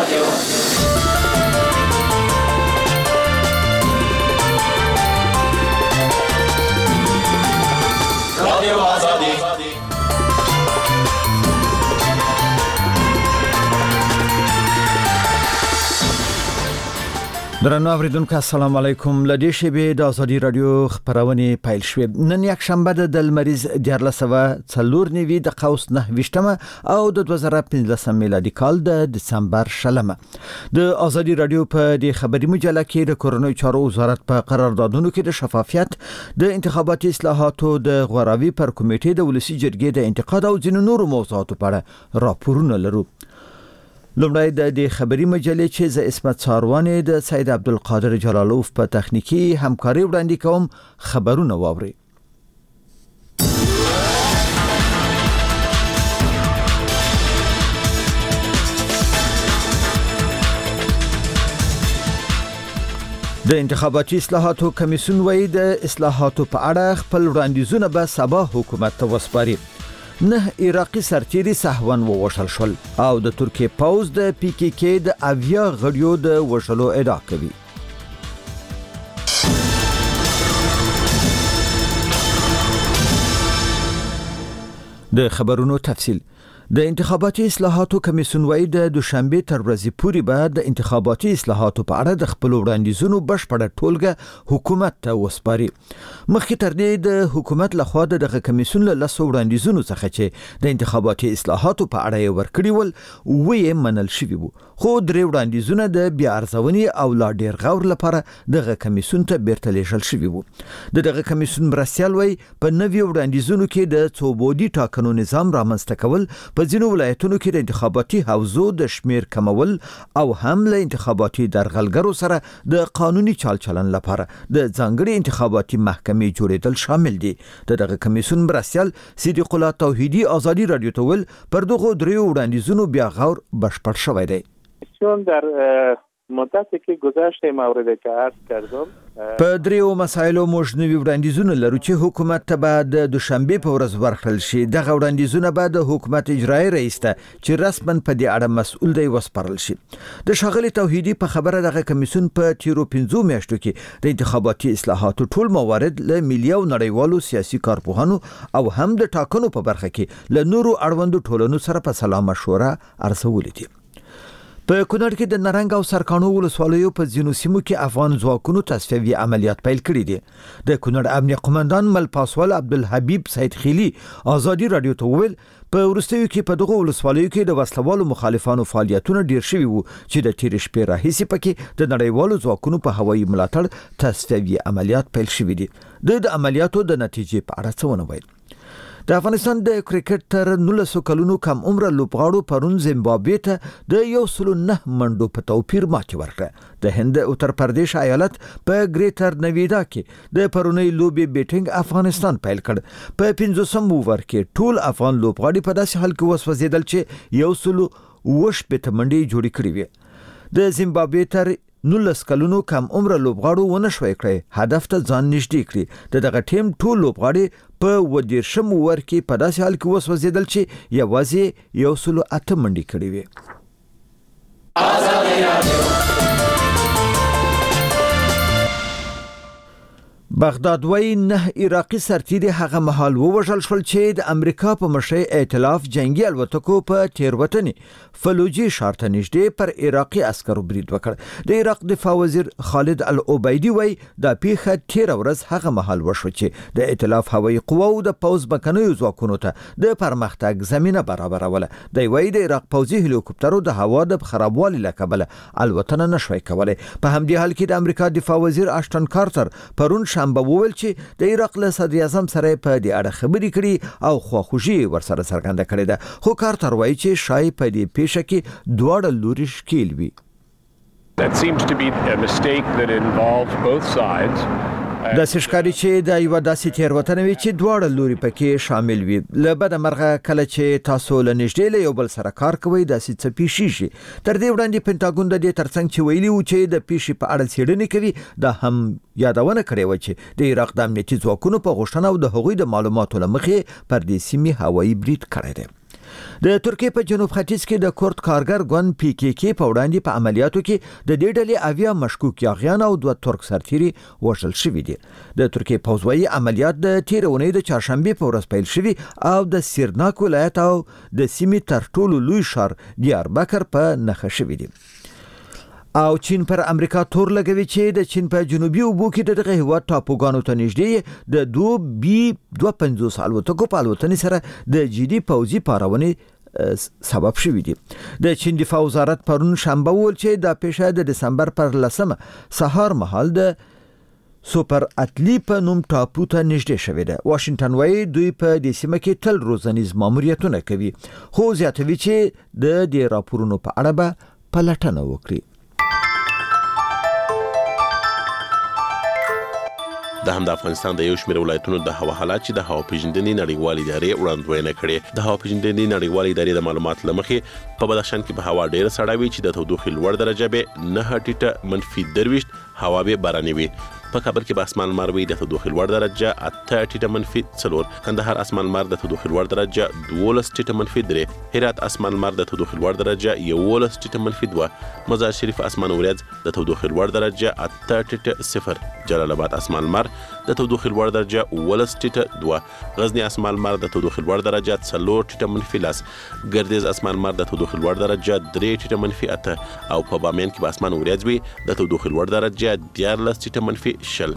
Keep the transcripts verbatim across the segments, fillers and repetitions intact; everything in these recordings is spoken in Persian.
رادیو رادیو آزادی درنو اوریدونکو السلام علیکم. لدې شبې د ازادي رادیو خبرونه پیل شوې. نن یک شنبه د لمریز دیارلسوه څلور نیوي د قوس نه وشتمه او د دوه زره پنځلسم میلادي کال د دسمبر شلمه. د ازادي رادیو په د خبري مجله کې د کورونو چارو وزارت په قراردادونو کې د شفافیت د انتخاباتي اصلاحاتو د غوراوي پر کمیټې د ولسی جرګې د انتقاد او ځینو نورو موضوعاتو په اړه راپورونه لرو. لومړی د خبري مجلې چې ز اسمت څاروانې د سید عبدالقادر جلالوف په تخنیکی همکاري وړاندې کوم خبرونه واوري. د انتخاباتي اصلاحاتو کمیسیون وایي د اصلاحاتو په اړه خپل وړاندیزونه به سبا حکومت ته وسپاري. نه عراقي سرتیري سهون ووشل شول او د ترکیه پوز د پی کی کی د اویا غړیو د وشلو ادعا کوي. د خبرونو تفصیل. د انتخاباتي اصلاحاتو کمیسیون وایي د دوشنبه تر ورځې پورې به د انتخاباتي اصلاحاتو په اړه د خپل وړاندیزونو بشپړه ټولګه حکومت ته وسپاري. مخکې تر دې د حکومت لخوا دغه کمیسیون له لاسو وړاندیزونو څخه چې د انتخاباتي اصلاحاتو په اړه یې ورکړي ول وې منل شوی وو، خو درې وړاندیزونه د بیا ارزونې او لا ډیر غور لپاره دغه کمیسیون ته بیرته لیږل شوی وو. دغه کمیسیون مرستیال وایي په نوي وړاندیزونو کې د څوبودي ټاکنو نظام رامنځته کول، په ځینو ولایتونو کې د انتخاباتي حوزو د شمیر کمول او هم له انتخاباتي درغلګرو سره د قانوني چال چلن لپاره د ځانګړي انتخاباتي محکمې جوړېدل شامل دي. دغه کمیسیون مرستیال صدیق الله توحیدی ازادي رادیو ته ول پر دغه دریو وړاندیزونو بیا غور بشپړ شوی دی. چون در مدتی که گذشته مورد که عرض کردم په دریو مسایلو موږ نوي وړاندیزونه لرو چې حکومت ته به د دوشنبه په ورځ ورکړل شي. دغه وړاندیزونه به د حکومت اجرایي رئیس ته چې رسماً په دې اړه مسؤل دی وسپارل شي. د ښاغلي توحیدی په خبره دغه کمیسیون په تیرو پنځو میاشتو کې د انتخاباتي اصلاحاتو ټول موارد له ملي او نړیوالو سیاسي کارپوهانو او هم د ټاکنو په برخه کې له نورو اړوندو ټولنو سره په سلا مشوره ارزولې دي. په کونړ کې د نرنګ او سرکانو ولسوالیو په ځینو سیمو کې افغان ځواکونو تصفیوي عملیات پیل کړي دي. د کونړ امنیه قومندان مل پاسوال عبدالحبیب سید خیلی ازادي رادیو ته وویل په وروستیو کې په دغه ولسوالیو کې د وسلوالو مخالفانو فعالیتونه ډیر شوي وو چې د تیر شپې راهیسې پکې د نړیوالو ځواکونو په هوایي ملاتړ تصفیوي عملیات پیل شوي دي. د عملیاتو د نتیجې په اړه څه ونه ویل. د افغانستان د کرکټ تر نولسو کلونو کم عمره لوبغاړو پرون زیمبابوې ته د یو سلو نه منډو په توپیر ماتې ورکړه. د هند اتر پردیش ایالت په ګریټر نویدا کې د پرونی لوبې بیټینګ افغانستان پیل کړ. په پنځوسم اوور کې ټول افغان لوبغاړي په داسې حال کې وسوځېدل چې یو سلو وش په منډې جوړې کړې وې. د زیمبابوې تر نولس کلونو کم عمره لوبغاړو ونه شوی کړی هدف ته ځان نږدې کړي. د دغه ټیم ټول لوبغاړي په ودیرشم اوور کې په داسې حال کې وسوځېدل چې یوازې یو سلو اته منډې کړې وې. ازادي رادیو بغداد وای نه عراقي سرتیري هغه مهال ووژل شول چې د امریکا په مشرۍ ائتلاف جنگي الوتکو په تیروتنې فلوجي ښار ته نږدې پر عراقي عسکرو برید وکړ. د عراق دفاع وزیر خالد العبیدي وای د پیښه تیر ورځ هغه مهال وشو چې د ائتلاف هوایي قواو د پوز بکنیو ځواکونو ته د پرمختګ زمينه برابروله. د وای د عراق پوزي هلیکوپټرو د هوا د خرابوالي لکبله الوتنه نشوي کولای. په همدې حال کې د امریکا دفاع وزیر اشټن کارتر پرون شنبه وویل چې د عراق له صدر اعظم سره په دې اړه خبرې کړي او خواخوږي ورسره څرګنده کړې ده. خو کارتر وایي چې شاید په دې پیښه کې دواړه لوري ښکیل وي. That seems to be a mistake that involves both sides. د سشکاري چې د یو داسې تیروتنه وی چې دواړه لوري پکې شامل وي. لبد مرغه کله چې تاسو له نږدې له یو بل سره کار کوي داسې څه پیښیږي. تر دې وړاندې پینټاګون د دې ترڅنګ چې ویلي و چې د پیښې په اړه څېړنې کوي دا هم یادونه کړې و چې د عراق د امنیتي ځواکونو په غوښتنه او د هغوی د معلوماتو لمخې پر دې سیمې هوایي برید کړی دی. د ترکیې په جنوب ختیځ کې د کورد کارګر ګوند پی کې کې په وړاندې په عملیاتو کې د دې ډلې اویا مشکوک یاغیان او دوه ترک سرتیري وژل شوي دي. د ترکیې پوځوي عملیات د تیر اونۍ د چهارشنبه په ورځ پیل شوي او د سیرناک ولایت او د سیمې تر ټولو لوی ښار دیاربکر په نښه شوي دي. او چین پر امریکا تور لګوي چې د چین په جنوبي اوبو کې دغه هیواد ټاپوګانو ته نږدې د دو بي دوه پنځوس الوتکو په الوتنې سره د جدي پوځي پارونې سبب شوی دی. د چین دفاع وزارت پرون شنبه ویل چې د پیښه د دسمبر پر لسمه سهار مهال د سوپر اتلی په نوم ټاپو ته نږدې شوې ده. واشنگټن وايي دوی په دې سیمه کې تل روزنیز ماموریتونه کوي، خو زیاتوي چې د دې راپورونو په اړه به پلټنه وکړي. د هم د افغانستان د یو شمېر ولایتونو د هوا حالات چې د هوا پیژندنې نړیوالې ادارې وړاندوینه کړې. د هوا پیژندنې نړیوالې ادارې د معلومات لمخې په بدخشان کې به هوا ډېره سړه وي چې د تودوخې لوړ درجه به نه ټیټه منفي درویشت، هوا به باراني وي. په کابل کې به اسمان لمر وي د تودوخې لوړ درجه اته ټیټه منفي څلور، کندهار اسمان لمر د تودوخې لوړ درجه دولس ټیټه منفي درې، هرات اسمان لمر د تودوخې لوړ درجه یولس ټیټه منفي دوه، مزار شریف اسمان وریځ د تودوخې لوړ درجه اته ټیټه صفر، جلال آباد اسمان لمر د تودوخې لوړ درجه ولس ټیټه دوه، غزنی اسمان لمر د تودوخې لوړ درجه څلور ټیټه منفي لس، ګردیز اسمان لمر د تودوخې لوړ درجه درې ټیټه منفي اته، او په بامیان کې به اسمان وریځ وي د تودوخې لوړ درجه دیارلس ټیټه منفي شل.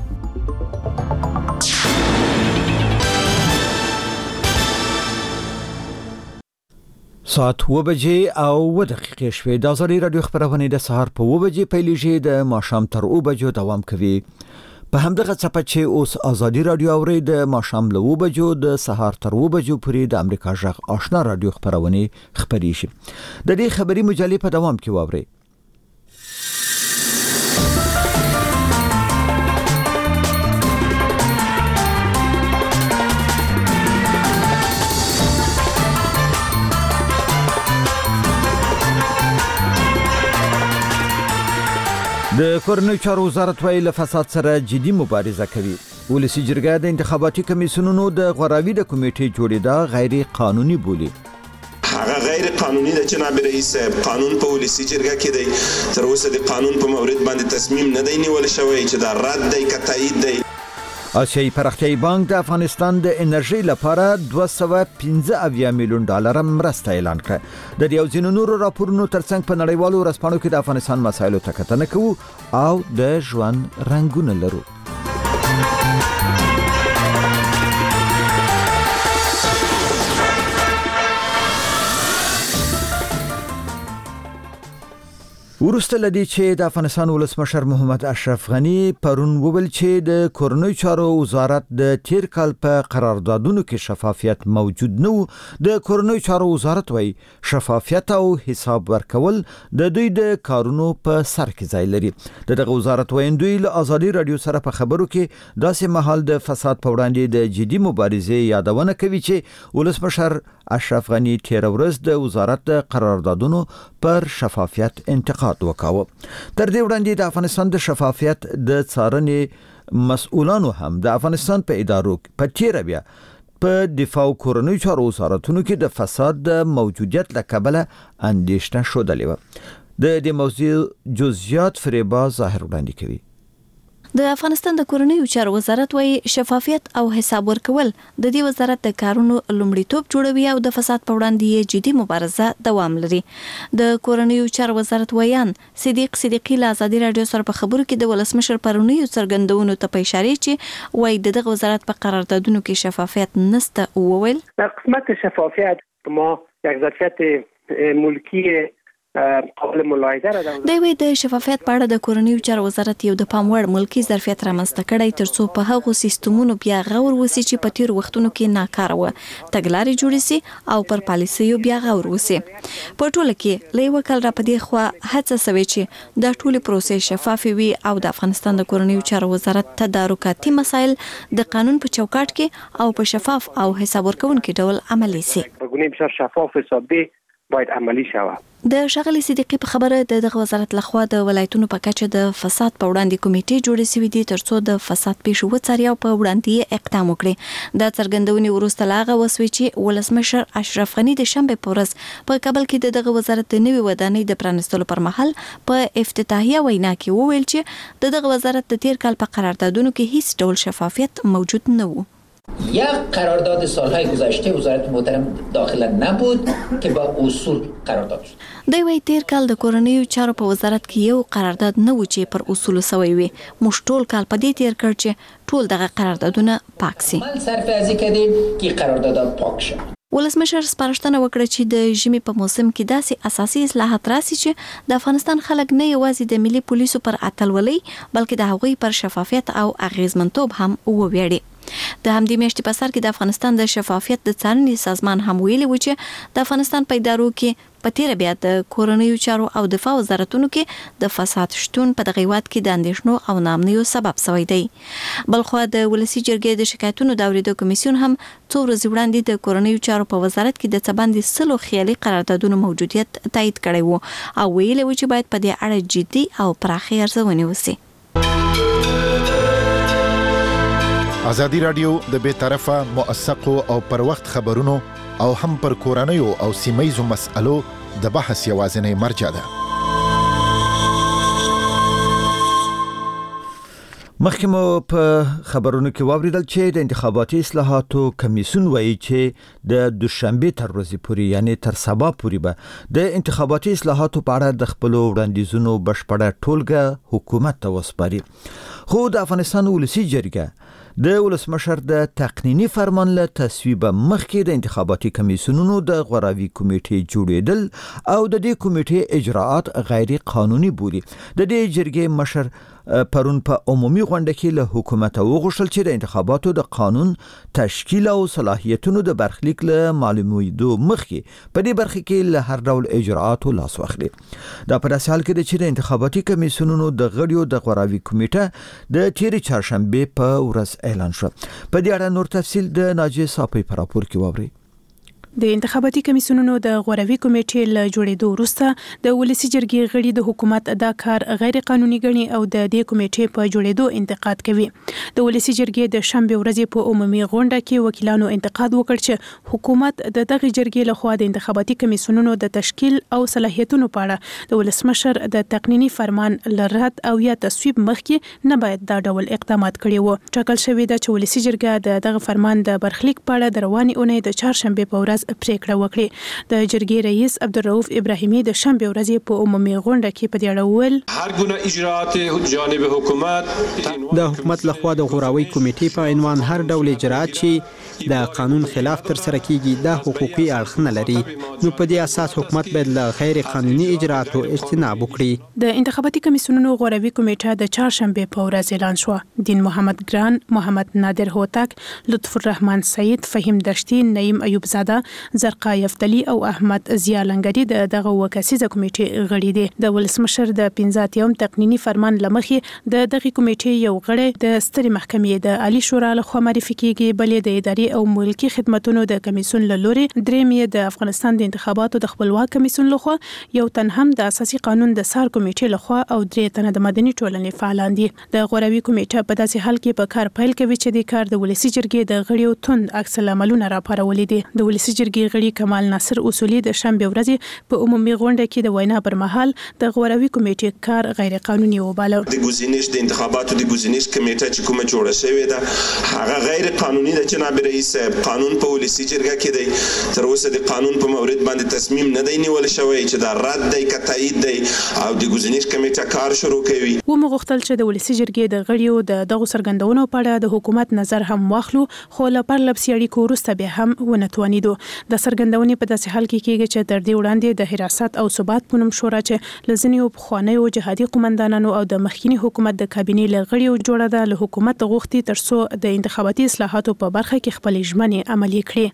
ساعت و بجې او و دقیقې شوې. د ازادي رادیو خبرونه د سهار په و بجې پیلېږي، د ماښام تر او بجو دوام کوي. په همدغه څپه چې اوس ازادي رادیو اوري د ماښام له و بجو د سهار تر و بجو پورې د امریکا غږ آشنا رادیو خبرونه خبري شي. د دې خبري مجلې په دوام کې واوري. د کورنۍ چارو وزارت وايي له فساد سره جدي مبارزه کوي. ولسی جرګه د انتخاباتي کمیسیونونو د غوراوي د کمیټې جوړېدا غیر قانوني بولي. هغه غیر قانوني د جناب رئیس صاحب قانون په ولسی جرګه کې دی، تر اوسه د قانون په مورد باندې تصمیم نه دی نیول شوی چې دا رد دی که تایید دی. آسیایي پراختیایي بانک د افغانستان د انرژي لپاره دوه سوه پنځه اویا میلیون ډالر مرسته اعلان کړه. د یو ځینو نورو راپورونو ترڅنګ په نړیوالو ورځپاڼو کې د افغانستان مسایلو ته کتنه کوو او د ژوند رنګونه لرو. ورسته لدی چې د افغانستان ولسمشر محمد اشرف غنی پرون وویل چې د کورنۍ چارو وزارت د تیر کال په قراردادونو کې شفافیت موجود نه و. د کورنۍ چارو وزارت وايي شفافیت او حساب ورکول د دوی د کارونو په سر کې ځای لري. دغه وزارت وایندوی له ازادي رادیو سره په خبرو کې داسې مهال د فساد په وړاندې د جدي مبارزې یادونه کوي چې ولسمشر اشرف غنی تیر ورځ د وزارت د قراردادونو پر شفافیت انتقاد وکاوه. تر دې وړاندې د افغانستان د شفافیت د څارنې مسؤلانو هم د افغانستان په ادارو په تیر بیا په دفاع کورنۍ چارو وزارتونو کې د فساد د موجودیت له کبله اندېښنه شودلې و. د دې موضوع جزئیات فریبا ظاهر وړاندې کوي. د افغانستان د کورنۍ چارو وزارت وايي شفافیت او حساب ورکول د دې وزارت د کارونو لومړیتوب جوړوي او د فساد په وړاندې جدي مبارزه دوام لري. د کورنۍ چارو وزارت وایان صدیق صدیقی له ازادي رادیو سره په خبرو کې د ولسمشر پرونی څرګندونو ته په اشاره چې وایي دغه وزارت په قراردادونو کې شفافیت نشته او وویل در قسمت شفافیت ما یک ظرفیت ملکی قابل ملاحظه را د وی د شفافیت په اړه د کورنۍ چارو وزارت یو د پام وړ ملکی ظرفیت رامنځته کړی ترڅو په هغو سیستمونو بیا غور وسی چې په تیر وختونو کې ناکاره و تګلارې جوړې سي او پر پالیسیو بیا غور وسی. په ټوله کې لې وکړ را پدې خو هڅه سوي چې د ټولو پروسې شفاف وي او د افغانستان د کورنۍ چارو وزارت تدارکاتي مسایل د قانون په چوکاټ کې او په شفاف او حساب ورکونکي ډول عملي سي. په ګونې بسیار شفاف حسابي باید عملی شوه. د شغلی صدیقی په خبره د دغه وزارت لخوا د ولایتونو په کچه د فساد په وړاندې کمیټې جوړې شوې دي ترڅو د فساد پیښو وڅاري او په وړاندې اقدام وکړي. دا څرګندونې وروسته لاغه وسوي چې ولسمشر اشرف غنی د شنبه په ورځ په کابل کې د دغه وزارت د نوي ودانۍ د پرانستلو پر مهال په افتتاحیه وینا کې وویل چې د دغه وزارت د تیر کال په قراردادونو کې هیڅ ډول شفافیت موجود نه و. یک قرارداد سالهای گذشته وزارت محترم داخل نبود که با اصول قرارداد شد. د وی تیر کال د کورنیو چارو په وزارت کې یو قرارداد نه و چې پر اصول سوی وي. موږ ټول کال په دې تیر کړ چې ټول دغه قراردادونه پاک سي. مال صرفه‌ای کردیم که قراردادات پاک شد. ولسمشر سپارښتنه وکړه چې د ژمي په موسم کې داسې اساسي اصلاحات راسي چې د افغانستان خلک نه یوازې د ملي پولیسو پر اتلولۍ بلکې د هغوی پر شفافیت او اغیزمنتوب هم وویاړي. د همدې میاشتې په سر کې د افغانستان د شفافیت د څارنې سازمان هم ویلي و چې د افغانستان په ادارو کې په تیر بیا د کورنیو چارو او دفاع وزارتونو کې د فساد شتون په دغه هیواد کې د اندېښنو او ناامنیو سبب شوی دی. بلخو د ولسی جرګې د شکایتونو د اورېدو کمیسیون هم څو ورځې وړاندې د کورنیو چارو په وزارت کې د څباندې سلو خیالي قراردادونو موجودیت تایید کړی و او ویلي و چې باید په دې اړه جدي او پراخه ارزونه وشي. ازادي رادیو د بې طرفه موثقو او پر وخت خبرونو او هم پر کورنیو او سیمایزو مسألو د بحث یوازینی مرجع ده. مخکې مو په خبرونو کې واوریدل چې د انتخاباتي اصلاحاتو کمیسیون وایي چې د دوشنبه تر ورځې پورې یعنی تر سبا پورې به د انتخاباتي اصلاحاتو په اړه د خپل وړاندیزونو بشپړه ټولګه حکومت ته وسپاري. خو د افغانستان ولسی جرګه د ولسمشر د تقنینی فرمان له تصویب مخکې د انتخاباتي کمیسیونونو د غوراوي کمیټې جوړېدل او د دې کمیټې اجراءات غیر قانوني بولي. د دې جرګې مشر پرون په عمومي غونډه کې له حکومت وغوښتل چې د انتخاباتو د قانون تشکیل او صلاحیتونو د برخلیک له معلومېدو مخکې په دې برخه کې له هر ډول اجراءاتو لاس واخلي. دا په داسې حال کې ده چې د انتخاباتي کمیسیونونو د غړیو د غوراوي کمیټه د تیرې چهارشنبه په ورځ اعلان شو. په دې اړه نور تفصیل د ناجیه صافی په راپور کې واورئ. د انتخاباتي کمیسیونونو د غوراوي کمیټې له جوړېدو وروسته د ولسی جرګې غړي د حکومت دا کار غیر قانوني ګڼي او د دې کمیټې په جوړېدو انتقاد کوي. د ولسی جرګې د شنبه ورځې په عمومي غونډه کې وکیلانو انتقاد وکړ چې حکومت د دغه جرګې لخوا د انتخاباتي کمیسیونونو د تشکیل او صلاحیتونو په اړه د ولسمشر د تقنینی فرمان لرد او یا تصویب مخکې نه باید دا ډول اقدامات کړي وو. ټاکل شوی د ولسی جرګې د دغه فرمان د برخلیک په اړه د رواني اونۍ د چهارشنبه په ورځ پریکړه وکړه. د جرګې رئیس عبدالرؤف ابراهیمی د شنبه ورځې په عمومي غونډه کې په دې اړه وویل هر گونه اجراءات جانب حکومت د حکومت لخوا د غوراوي کمیټې په عنوان هر ډول اجراءات چې د قانون خلاف تر سره کیږي د حقوقي اړخ نه لري، نو په دې اساس حکومت باید له غیر قانوني اجراءاتو اجتناب وکړي. د انتخاباتي کمیسیونونو غوراوي کمیټه د چهارشنبه په ورځ اعلان شو. دین محمد ګران، محمد نادر هوتک، لطف الرحمن سعید، فهیم دشتي، نعیم ایوب زاده، زرقا یفتلی او احمد ضیا لنګری د دغه وکاسیزه کمیټې غړي دي. د ولسمشر د پنځه یم تقنینی فرمان لمخې د دغه کمیټې یو غړی د ستري محکمې د عالی شورا لخوا معرفي کیږي، بلې د اداري او ملکی خدماتونو د کمیسیون له لوري دریم د افغانستان د انتخاباتو د خپلواک کمیسیون لخوا یو تن هم د اساسي قانون د سار کمیټې لخوا او درې تنه د مدني ټولنې فعالان دي. د غوراوي کمیټه په داسې حال کې په کار پیل کوي چې د کار د ولسی جرګې د غړیو توند عکس العملونه راپارولې دي. د ولسی جرګې غړي کمال ناصر اصولي د شنبه ورځې په عمومي غونډه کې د وینا پر مهال د غوراوي کمیټې کار غیر قانوني وباله. د ګزینش د انتخاباتو د ګزینش کمیټه چې کومه جوړه شوې ده هغه غیر قانوني ده. جناب رئیس قانون په ولسی جرګه کې دی، تر اوسه د قانون په مورد باندې تصمیم نه دی نیول شوی چې دا رد دی که تایید دی او د ګزینش کمیټه کار شروع کوي. و مغختل چې د ولسی جرګې د غړیو د دغه سرګندونو په اړه د حکومت نظر هم واخلو، خو له پرلپسې اړیکو وروسته به هم ونتوانیدو. د سرګندونې په داسې حال کې کېږي چې تر دې وړاندې د حراست او ثبات په نوم شورا چې لزنیو پخوانیو جهادي قومندانانو او د مخکینی حکومت د کابینې له غړیو جوړه ده له حکومت غوښتي ترڅو د انتخاباتي اصلاحاتو په برخه کې خپل ژمنې عملي کړي.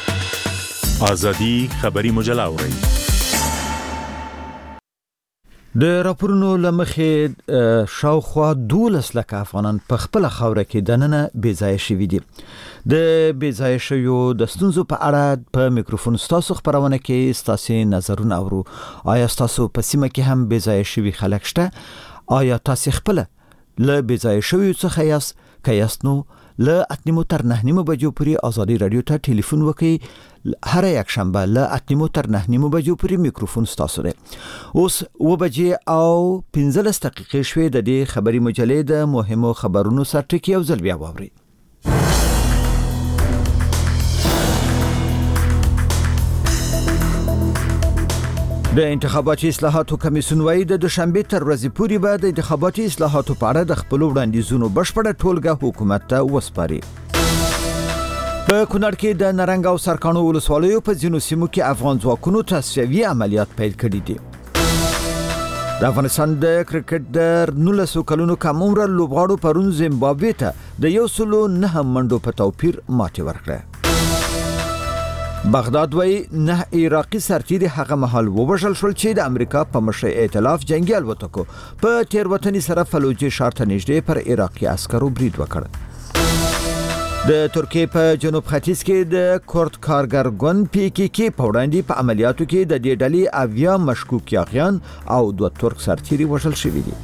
ازادي خبري مجله اورئ. د راپورونو لمخې شاوخوا دولس لکه افغانان په خپل خاوره کې دننه بېځایه شوي دي. د بېځایه شویو د ستونزو په اړه په میکروفون ستاسو خبرونه کې ستاسو نظرونه اورو. آیا ستاسو په سیمه کې هم بېځایه شوي خلک شته؟ آیا تاسو خپل له بېځایه شویو څخه یاست؟ که یاست نو له اتنیمو تر نهنیمو بجو پورې آزادي رادیو ته ټلیفون وکړئ. هر یک شنبه له اتنیمو تر نهنیمو بجو پورې میکروفون ستاسو دی. اوس و بجې او پنځلس دقیقې شوې د دې خبري مجلې د مهمو خبرونو سرټکی یو ځل بیا واورئ. د انتخاباتي اصلاحاتو کمیسیون وايي د دوشنبه تر ورځې پورې به د انتخاباتي اصلاحاتو په اړه د خپل وړاندیزونو بشپړه ټولګه حکومت ته وسپاري. په کونړ کې د نرنګ او سرکانو ولسوالیو په ځینو سیمو کې افغان ځواکونو تصفیوي عملیات پیل کړي دي. د افغانستان د کرکټ د نولسو کلونو کم عمر لوبغاړو پرون زیمبابوې ته د یو سلو نه منډو په توپیر ماتې ورکړه. بغداد وای نه عراقي سرتیري هغه محل وبشل شول چې د امریکا په مشر ائتلاف جنگي الوتکو په تیروتنی سره فلوجي ښار ته نږدې پر عراقي عسکرو برید وکړ. د ترکیې په جنوب ختیځ کې د کورد کارګر ګوند پی کی کی په وړاندې په عملیاتو کې د دې ډلې اویا مشکوک یاغیان او دوه ترک سرتیري وژل شوي دي.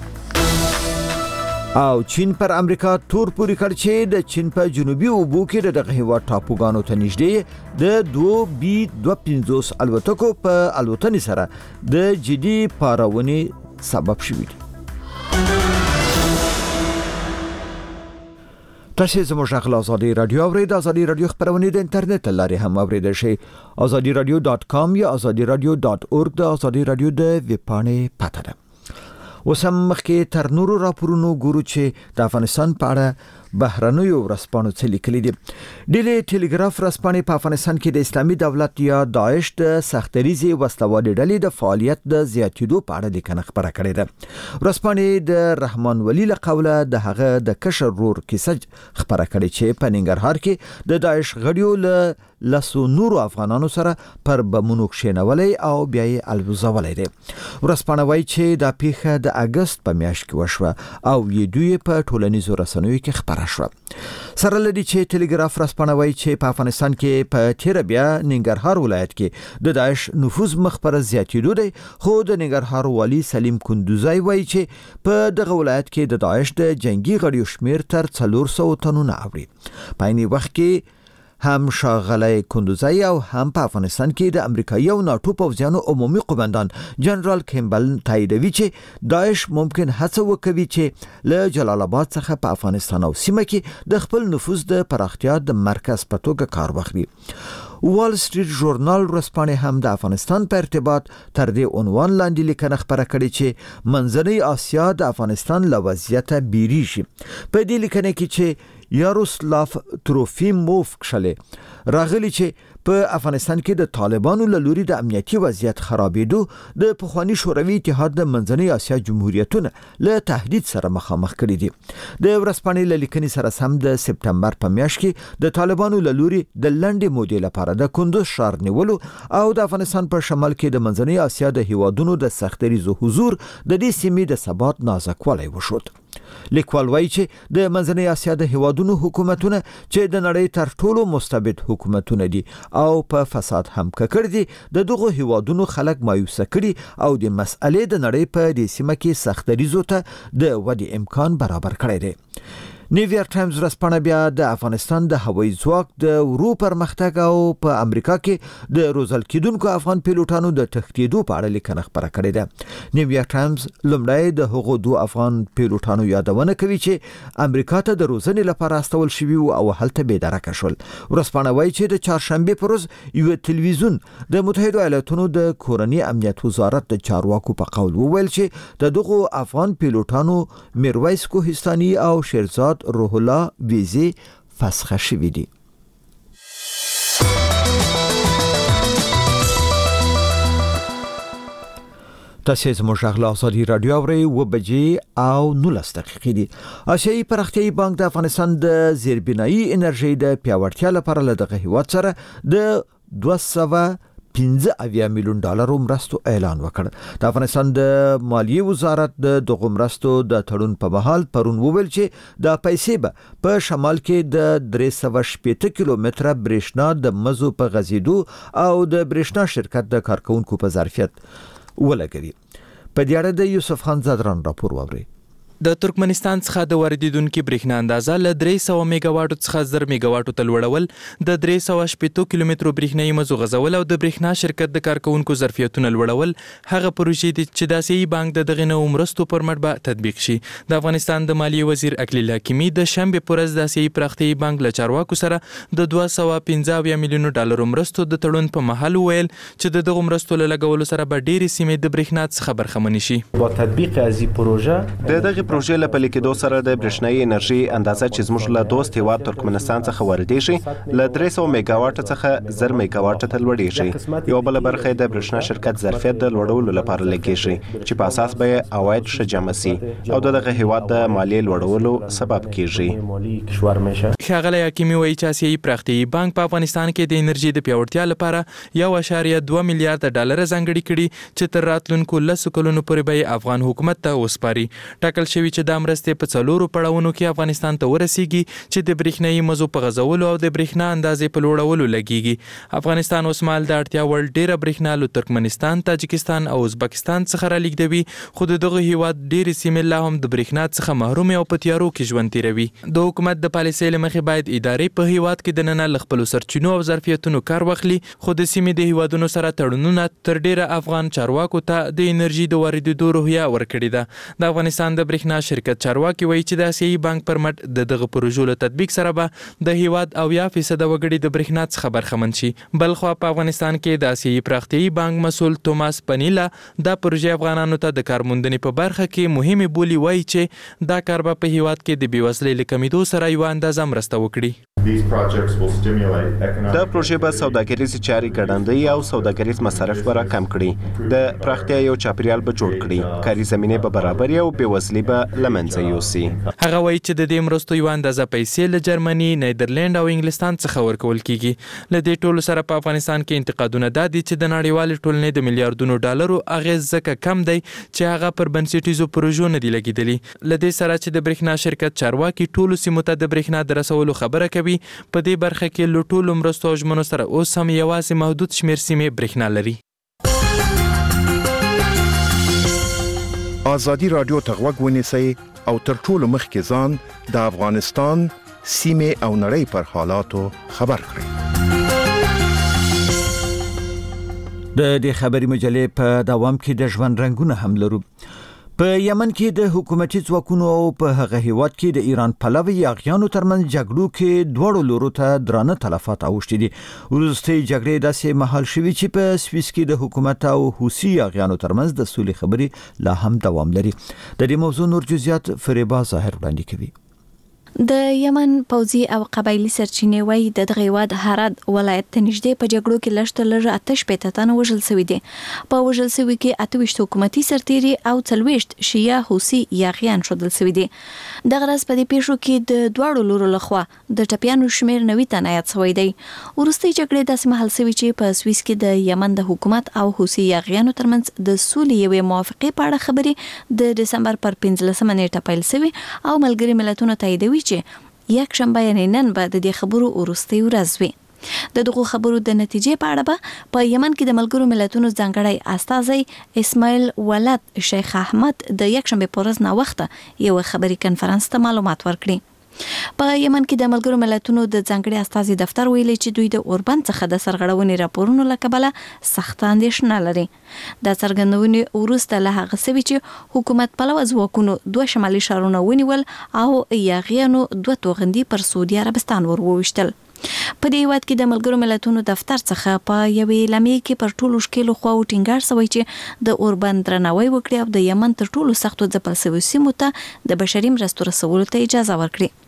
او چین پر امریکا تور پوری کړ چې د چین په جنوبي اوبو کې دغه هیواد ټاپوګانو ته نږدې د دو بي دوه پنځوس الوتکو په الوتنې سره د جدي پارونې سبب شوي دي. تاسو زموږ غږ آزادي رادیو اورئ. د آزادي رادیو خبرونه د انټرنیټ لارې هم اوریدل شي. آزادي رادیو ډاټ کام یا آزادي رادیو ډاټ اورګ د آزادي رادیو د ویبپاڼې پته ده. وسم مخکې تر نورو راپورونو ګورو چې د افغانستان په اړه بهرنیو ورځپاڼو څه لیکلي دي. ډیلی ټلګراف ورځپاڼې په افغانستان کې د اسلامي دولت یا داعش د سختریزي وسلوالې ډلې د فعالیت د زیاتېدو په اړه لیکنه خبره کړې ده. ورځپاڼې د رحمان ولی له قوله د هغه د کشر رور کیسه خبره کړې چې په ننګرهار کې د داعش غړیو له لسو نورو افغانانو سره پر بمونو کښېنولې او بیا یې الوزولې ده. ورځپاڼه وایي چې دا پیښه د اگست په میاشت کې وشوه او یې دوی په ټولنیزو رسنیو کې خبره شوه. سره لدی چې ټلګراف رسپانه وایي چې په افغانستان کې په تیر بیا ننګرهار ولایت کې د داعش نفوذ مخ پر زیاتېدو دی. خو د ننګرهار والی سلیم کندوزی وایي چې په دغه ولایت کې د داعش د جنگي غړیو شمیر تر څلور سوه تنونه اوړي. په عین وخت کې هم شاغلی کندوزی او هم په افغانستان کې د امریکایي او ناتو پوځیانو عمومي قومندان جنرال کیمبل تاییدوي چې داعش ممکن هڅه وکوي چې له جلال آباد څخه په افغانستان او سیمه کې د خپل نفوذ د پراختیا د مرکز په توګه کار واخلي. وال سټریټ ژورنال ورځپاڼې هم د افغانستان په ارتباط تر دې عنوان لاندې لیکنه خبره کړې چې منځنۍ اسیا د افغانستان له وضعیته بیریږي. په دې لیکنه کې چې یاروسلاف تروفیموف کښلې راغلی چې په افغانستان کې د طالبانو له لوري د امنیتي وضعیت خرابېدو د پخوانی شوروي اتحاد د منځنۍ اسیا جمهوریتونه له تهدید سره مخامخ کړي دي. د ورځپاڼې له لیکنې سره سم د سپټمبر په میاشت کې د طالبانو له لوري د لنډې مودې لپاره د کندوز ښار نیولو او د افغانستان په شمال کې د منځنۍ اسیا د هیوادونو د سختریزو حضور د دې سیمې د ثبات نازکوالی وښود. لیکوال وایي چې د منځنۍ اسیا د هیوادونو حکومتونه چې د نړۍ تر ټولو مستبد حکومتونه دي او په فساد هم ککړ دي د دغه هیوادونو خلک مایوسه کړي او د مسئلې د نړۍ په دې سیمه کې سختریزو ته د ودې امکان برابر کړی دی. نیویارک ټایمز ورځپاڼه بیا د افغانستان د هوایي ځواک د ورو پرمختګ او په امریکا کې د روزل کېدونکو افغان پیلوټانو د تښتېدو په اړه لیکنه خبره کړې ده. نیویارک ټایمز لومړی د هغو دوه افغان پیلوټانو یادونه کوي چې امریکا ته د روزنې لپاره استول شوي او هلته بېدرکه شول. ورځپاڼه وایي چې د چهارشنبې په ورځ یو تلویزیون د متحده ایالاتونو د کورني امنیت وزارت د چارواکو په قول وویل چې د دغو افغان پیلوټانو میرویس کوهستاني او شیرزاد روح الله ویزه فسخه شوی دی. تاسو زموږ غږ آزادي رادیو اورئ. و بجې او نولس دقیقې دي. آسیایي پراختیایي بانک د افغانستان د زیربنایي انرژي د پیاوړتیا لپاره له دغه هیواد سره د دوه سوه پنځه اویا میلیون ډالر مرستو اعلان وکړ. د افغانستان د مالیې وزارت د دغه مرستو د تړون په مهال پرون وویل چې د پیسې به په شمال کې د درې سوه شپېته کیلومتره برېښنا د مزو په غځېدو او د برېښنا شرکت د کارکونکو په ظرفیت ولګوي. په دې اړه د یوسف خان زادران راپور واورئ. د ترکمنستان څخه د واردېدونکو برېښنا اندازه له درې سوه میګاواټو څخه زر میګاواټو ته لوړول، د درې سوه شپېته کیلومترو برېښنايي مزو غځول او د برېښنا شرکت د کارکونکو ظرفیتونه لوړول هغه پروژې دي چې د آسیایي بانک د دغه نوو مرستو پر مټ به تطبیق شي. د افغانستان د مالیې وزیر اکلیل حکیمي د شنبې په ورځ د آسیایي پراختیایي بانک له چارواکو سره د دوه سوه پنځه اویا میلیونو ډالرو مرستو د تړون په مهال وویل چې د دغو مرستو له لګولو سره به ډېرې سیمې د برېښنا څخه برخمنې شي. با تطبیق از این پروژه د دغه پروژې له پلي کېدو سره د برېښنايي انرژي اندازه چې زموږ له دوست هیواد ترکمنستان څخه واردېږي له درې سوه میګاواټه څخه زر میګاواټه ته لوړېږي. یوه بله برخه د برېښنا شرکت ظرفیت د لوړولو لپاره لګېږي چې په اساس به یې عواید ښه جمع سي او د دغه هیواد د مالیې لوړولو سبب کېږي. ښاغلی حکیمي وایي چې آسیایي پراختیایي بانک په افغانستان کې د انرژي د پیاوړتیا لپاره یو اعشاریه دوه میلیارډه ډالر ځانګړي کړي چې تر راتلونکو لسو کلونو پورې به یې افغان حکومت ته وسپاري. ټاکل شوي چې دا مرستې په څلورو پړاوونو کې افغانستان ته ورسیږي چې د برېښنايي مزو په غځولو او د برېښنا اندازې په لوړولو لګیږي. افغانستان اوس مهال د اړتیا وړ ډېره برېښنا له ترکمنستان، تاجکستان او ازبکستان څخه رالیږدوي، خو د دغه هیواد ډېرې سیمې لا هم د برېښنا څخه محروم او په تیارو کې ژوند تیروي. د حکومت د پالیسۍ له مخې باید ادارې په هیواد کې د ننه له خپلو سرچینو او ظرفیتونو کار واخلي، خو د سیمې د هیوادونو سره تړونونه تر ډېره افغان چارواکو ته د انرژي د واردېدو روحیه ورکړې ده. د افغانستان د برېښنا شرکت چارواکي وایي چې د آسیایي بانک پر مټ د دغه پروژو له تطبیق سره به د هیواد اویا فیصده وګړي د برېښنا څخه برخمن شي. بلخوا په افغانستان کې د آسیایي پراختیایي بانک مسؤل توماس پنیلا دا پروژې افغانانو ته د کارموندنې په برخه کې مهمې بولي، وایي چې دا کار به په هیواد کې د بېوزلۍ له کمیدو سره یوه اندازه مرسته وکړي. دا پروژې به سوداګریزې چارې ګړندۍ او سوداګریز مصارف به راکم کړي، د پراختیا یو چاپیریال به جوړ کړي، کاري زمینې به برابرې او بېوزلي به له منځه یوسي. هغه وایي چې د دې مرستو یوه اندازه پیسې له جرمني، نیدرلند او انګلستان څخه ورکول کیږي. له دې ټولو سره په افغانستان کې انتقادونه دا دي چې د نړیوالې ټولنې د میلیارډونو ډالرو اغیز ځکه کم دی چې هغه پر بنسټیزو پروژو نه دي لګېدلي. له دې سره چې د برېښنا شرکت چارواکي ټولو سیمو ته د برېښنا د رسولو خبره کوي، په دې برخه کې له ټولو مرستو او ژمنو سره اوس هم یوازې محدود شمېر سیمې برېښنا لري. ازادي راډیو ته غوږ ونیسئ او تر ټولو مخکې ځان د افغانستان سیمې او نړۍ پر حالاتو خبر کړئ. د دې خبري مجلې په دوام کې د ژوند رنگونه هم لرو. په یمن کې د حکومتي ځواکونو او په هغه هیواد کې د ایران پلوي یاغیانو ترمنځ جګړو کې دواړو لورو ته درانه تلفات اوښتي دي. وروستۍ جګړې داسې مهال شوي چې په سویس کې د حکومت او حوثي یاغیانو ترمنځ د سولې خبرې لا هم دوام لري. د دې موضوع نور جزئیات فریبا ظاهر وړاندې کوي. د یمن پوځي او قبایلی سرچینې وایي د دغه هیواد هرات ولایت ته نږدې په جګړو کې لږ تر لږه اته شپېته تنه وژل شوي دي. په وژل شوي کې اته ویشت حکومتي سرتیري او څلوېښت شیعه حوثي یاغیان ښودل شوي دي. دغه ورځ په دې پیښو کې د دواړو لورو لخوا د ټپیانو شمېر نوي تنه یاد شوی دی. وروستۍ جګړې داسې مهال شوي چې په سویس کې د یمن د حکومت او حوثي یاغیانو ترمنځ د سولې یوې موافقې په اړه خبرې د دسمبر پر پنځلسمه نیټه پیل شوي او ملګري ملتونه تاییدوي چې یک شنبه یعنې نن به د دې خبرو وروستۍ ورځ وي. د دغو خبرو د نتیجې په اړه به په یمن کې د ملګرو ملتونو ځانګړی استازی اسماعیل ولد شیخ احمد د یک شنبه په ورځ ناوخته یو خبري کنفرانس ته معلومات ورکړي. په یمن کې د ملګرو ملتونو د ځانګړي استازي دفتر ویلي چې دوی د اوربند څخه د سرغړونې راپورونو له کبله سخت اندېښنه لري. د څرګندونې وروسته له هغه څه چې حکومت پلوه ځواکونو دوه شمالي ښارونه ونیول او یاغیانو دوه توغندي پر سعودي عربستان ور وویشتل. په دې هیواد کې د ملګرو ملتونو دفتر څخه په یوې اعلامیې کې پر ټولو ښکېلو خواو ټینګار شوی چې د اوربند درناوی وکړي او د یمن تر ټولو سختو ځپل شویو سیمو ته د بشري مرستو رسولو ته اجازه ورکړي.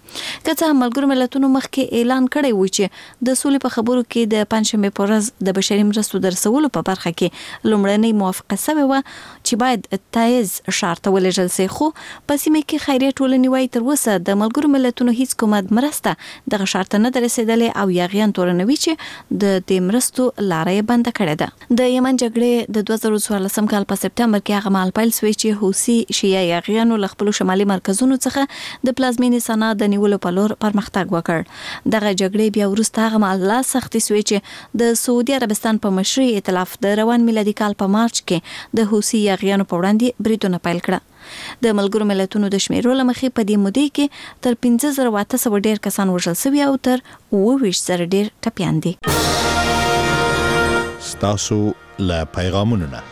کله ملګرو ملتونو مخکې اعلان کړی و چې د سولې په خبرو کې د پنځمې په ورځ د بشري مرستو درسولو په برخه کې لومړنۍ موافقه شوې و چې باید تایز شرط ولېږل شي، خو په سیمه کې خیریه ټولنې وايي تر اوسه د ملګرو ملتونو هیڅ کومه مرسته دغه شرط نه درسېدلې او یاغیان تورنوي چې د دې مرستو لارې بند کړې ده. د یمن جګړې د دوه زره څوارلسم کال په سپټمبر کې هغه مهال پیل شوی چې حوثي شیعه یاغیانو له خپل شمالي مرکزونو څخه د پلازمینې سنا د نیولو په لور پرمختګ وکړ. دغه جګړې بیا وروسته هغه مهال لا سختي شوی چې د سعودي عربستان په مشرۍ ائتلاف د روان میلادي کال په مارچ کې د حوثي یاغیانو په وړاندې بریدونه پیل کړه. د ملګرو ملتونو د شمیرو لمخې په دې مودې کې تر پنځه زره اته سوه ډیر کسان وژل شوي او تر اووه ویشت زره ډیر ټپیان دي. ستاسو له پیغامونو نه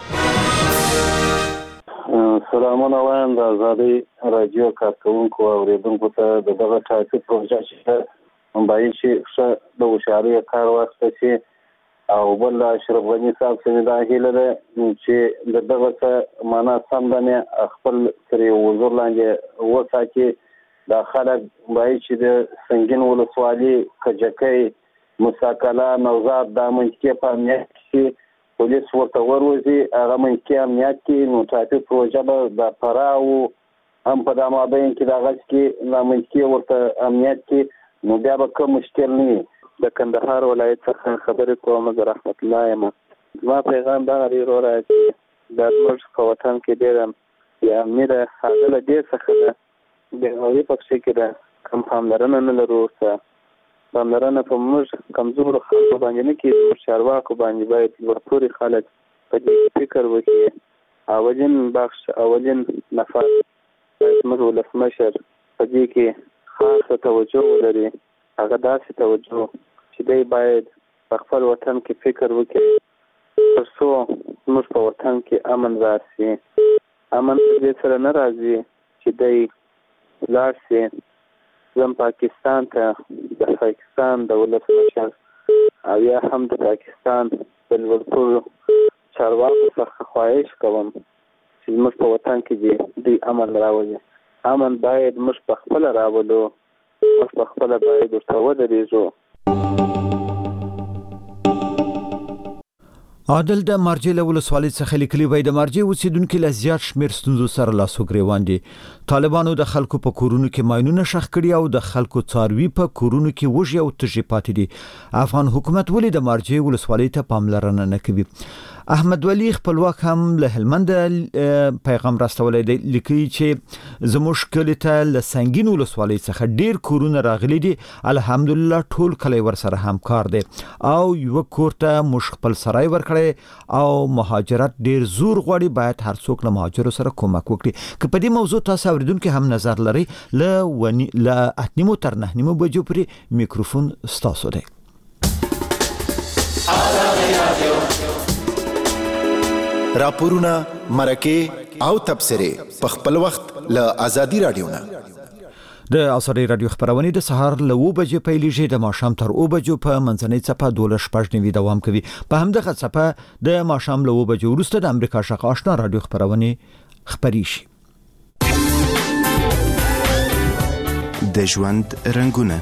سلامونه وایم د آزادۍ راډیو کارکونکو او اوریدونکو ته د دغه ټاپي پروژه چې باید چې ښه د هوښیارۍ کار واخیسته شي او بل اشرف غني صاحب څخه دا هیله ده چې د دغه څه معنا سم باندې خپل تر یو حضور لاندې وساتي. دا خلک باید چې د سنگین ولسوالي کجکۍ مساکلا نوزاد د منطقې په امنیت کې پولیس ورته وروزي هغه منطقې امنیت کې نو ټاپي پروژه به د پراو هم په دا مابین کې د غږ کې د منطقې ورته امنیت کې نو بیا به کوم مشکل نه وي. د کندهار ولایت څخه خبرې کوم زه رحمت الله یم. زما پیغام دا دی وروره چې دا زموږ په وطن کې ډېره یا میره هغه له دې څخه ده بېغوري پکښې کې ده کوم پاملرنه نه لرو ورته پاملرنه په موږ کمزورو خلکو باندې نه کېږي موږ چارواکو باندې باید لوړپوړي خلک په دې فکر وکړي. اولین بخش اولین نفر باید زموږ ولسمشر په دې کې خاصه توجه ولري. هغه داسې توجه چې دی باید په خپل وطن کې فکر وکړي تر څو زموږ په وطن کې امن راشي. امن دې سره نه راځي چې دی لاړ شي ځم پاکستان ته د پاکستان د ولسمشر او یا هم د پاکستان د لوړپوړو چارواکو څخه خواهش کوم چې زموږ په وطن کې دې دوی امن راولي. امن باید موږ په خپله راولو، موږ په خپله باید ورته ودرېږو. عادل د مارجې له ولسوالۍ څخه لیکلي وای د مارجې اوسیدونکي له زیات شمېر ستونزو سره لاس و ګرېوان دي. طالبانو د خلکو په کورونو کې ماینونه ښخ کړي او د خلکو څاروي په کورونو کې وږي او تږي پاتې دي. افغان حکومت ولې د مارجې ولسوالۍ ته پاملرنه نه کوي؟ احمد ولی خپلواک هم له هلمند پیغام راستولی دی، لیکي چې زموږ کلی ته له سنگین ولسوالۍ څخه ډیر کورونه راغلي دي. الحمدلله ټول کلی ورسره همکار دی او یو کور ته موږ خپل سرای ورکړی او مهاجرت ډیر زور غواړي. باید هر څوک له مهاجرو سره کومک وکړي. که په دې موضوع تاسو اوریدونکو هم نظر لري له ونی له اتنیمو تر نهنیمو بجو پورې میکروفون ستاسو دی. راپورونه مرکه او تبصره په خپل وخت له آزادي رادیو نه. د آزادي رادیو خبرونه د سهار له اوه بجې پیلېږي د ماښام تر اوه بجو په منځنۍ څپه دوله شپږ نیوي دوام کوي. په همدغه څپه د ماښام له اوه بجو وروسته د امریکا شق آشنا رادیو خبرونه خبري شي. د ژوند رنگونه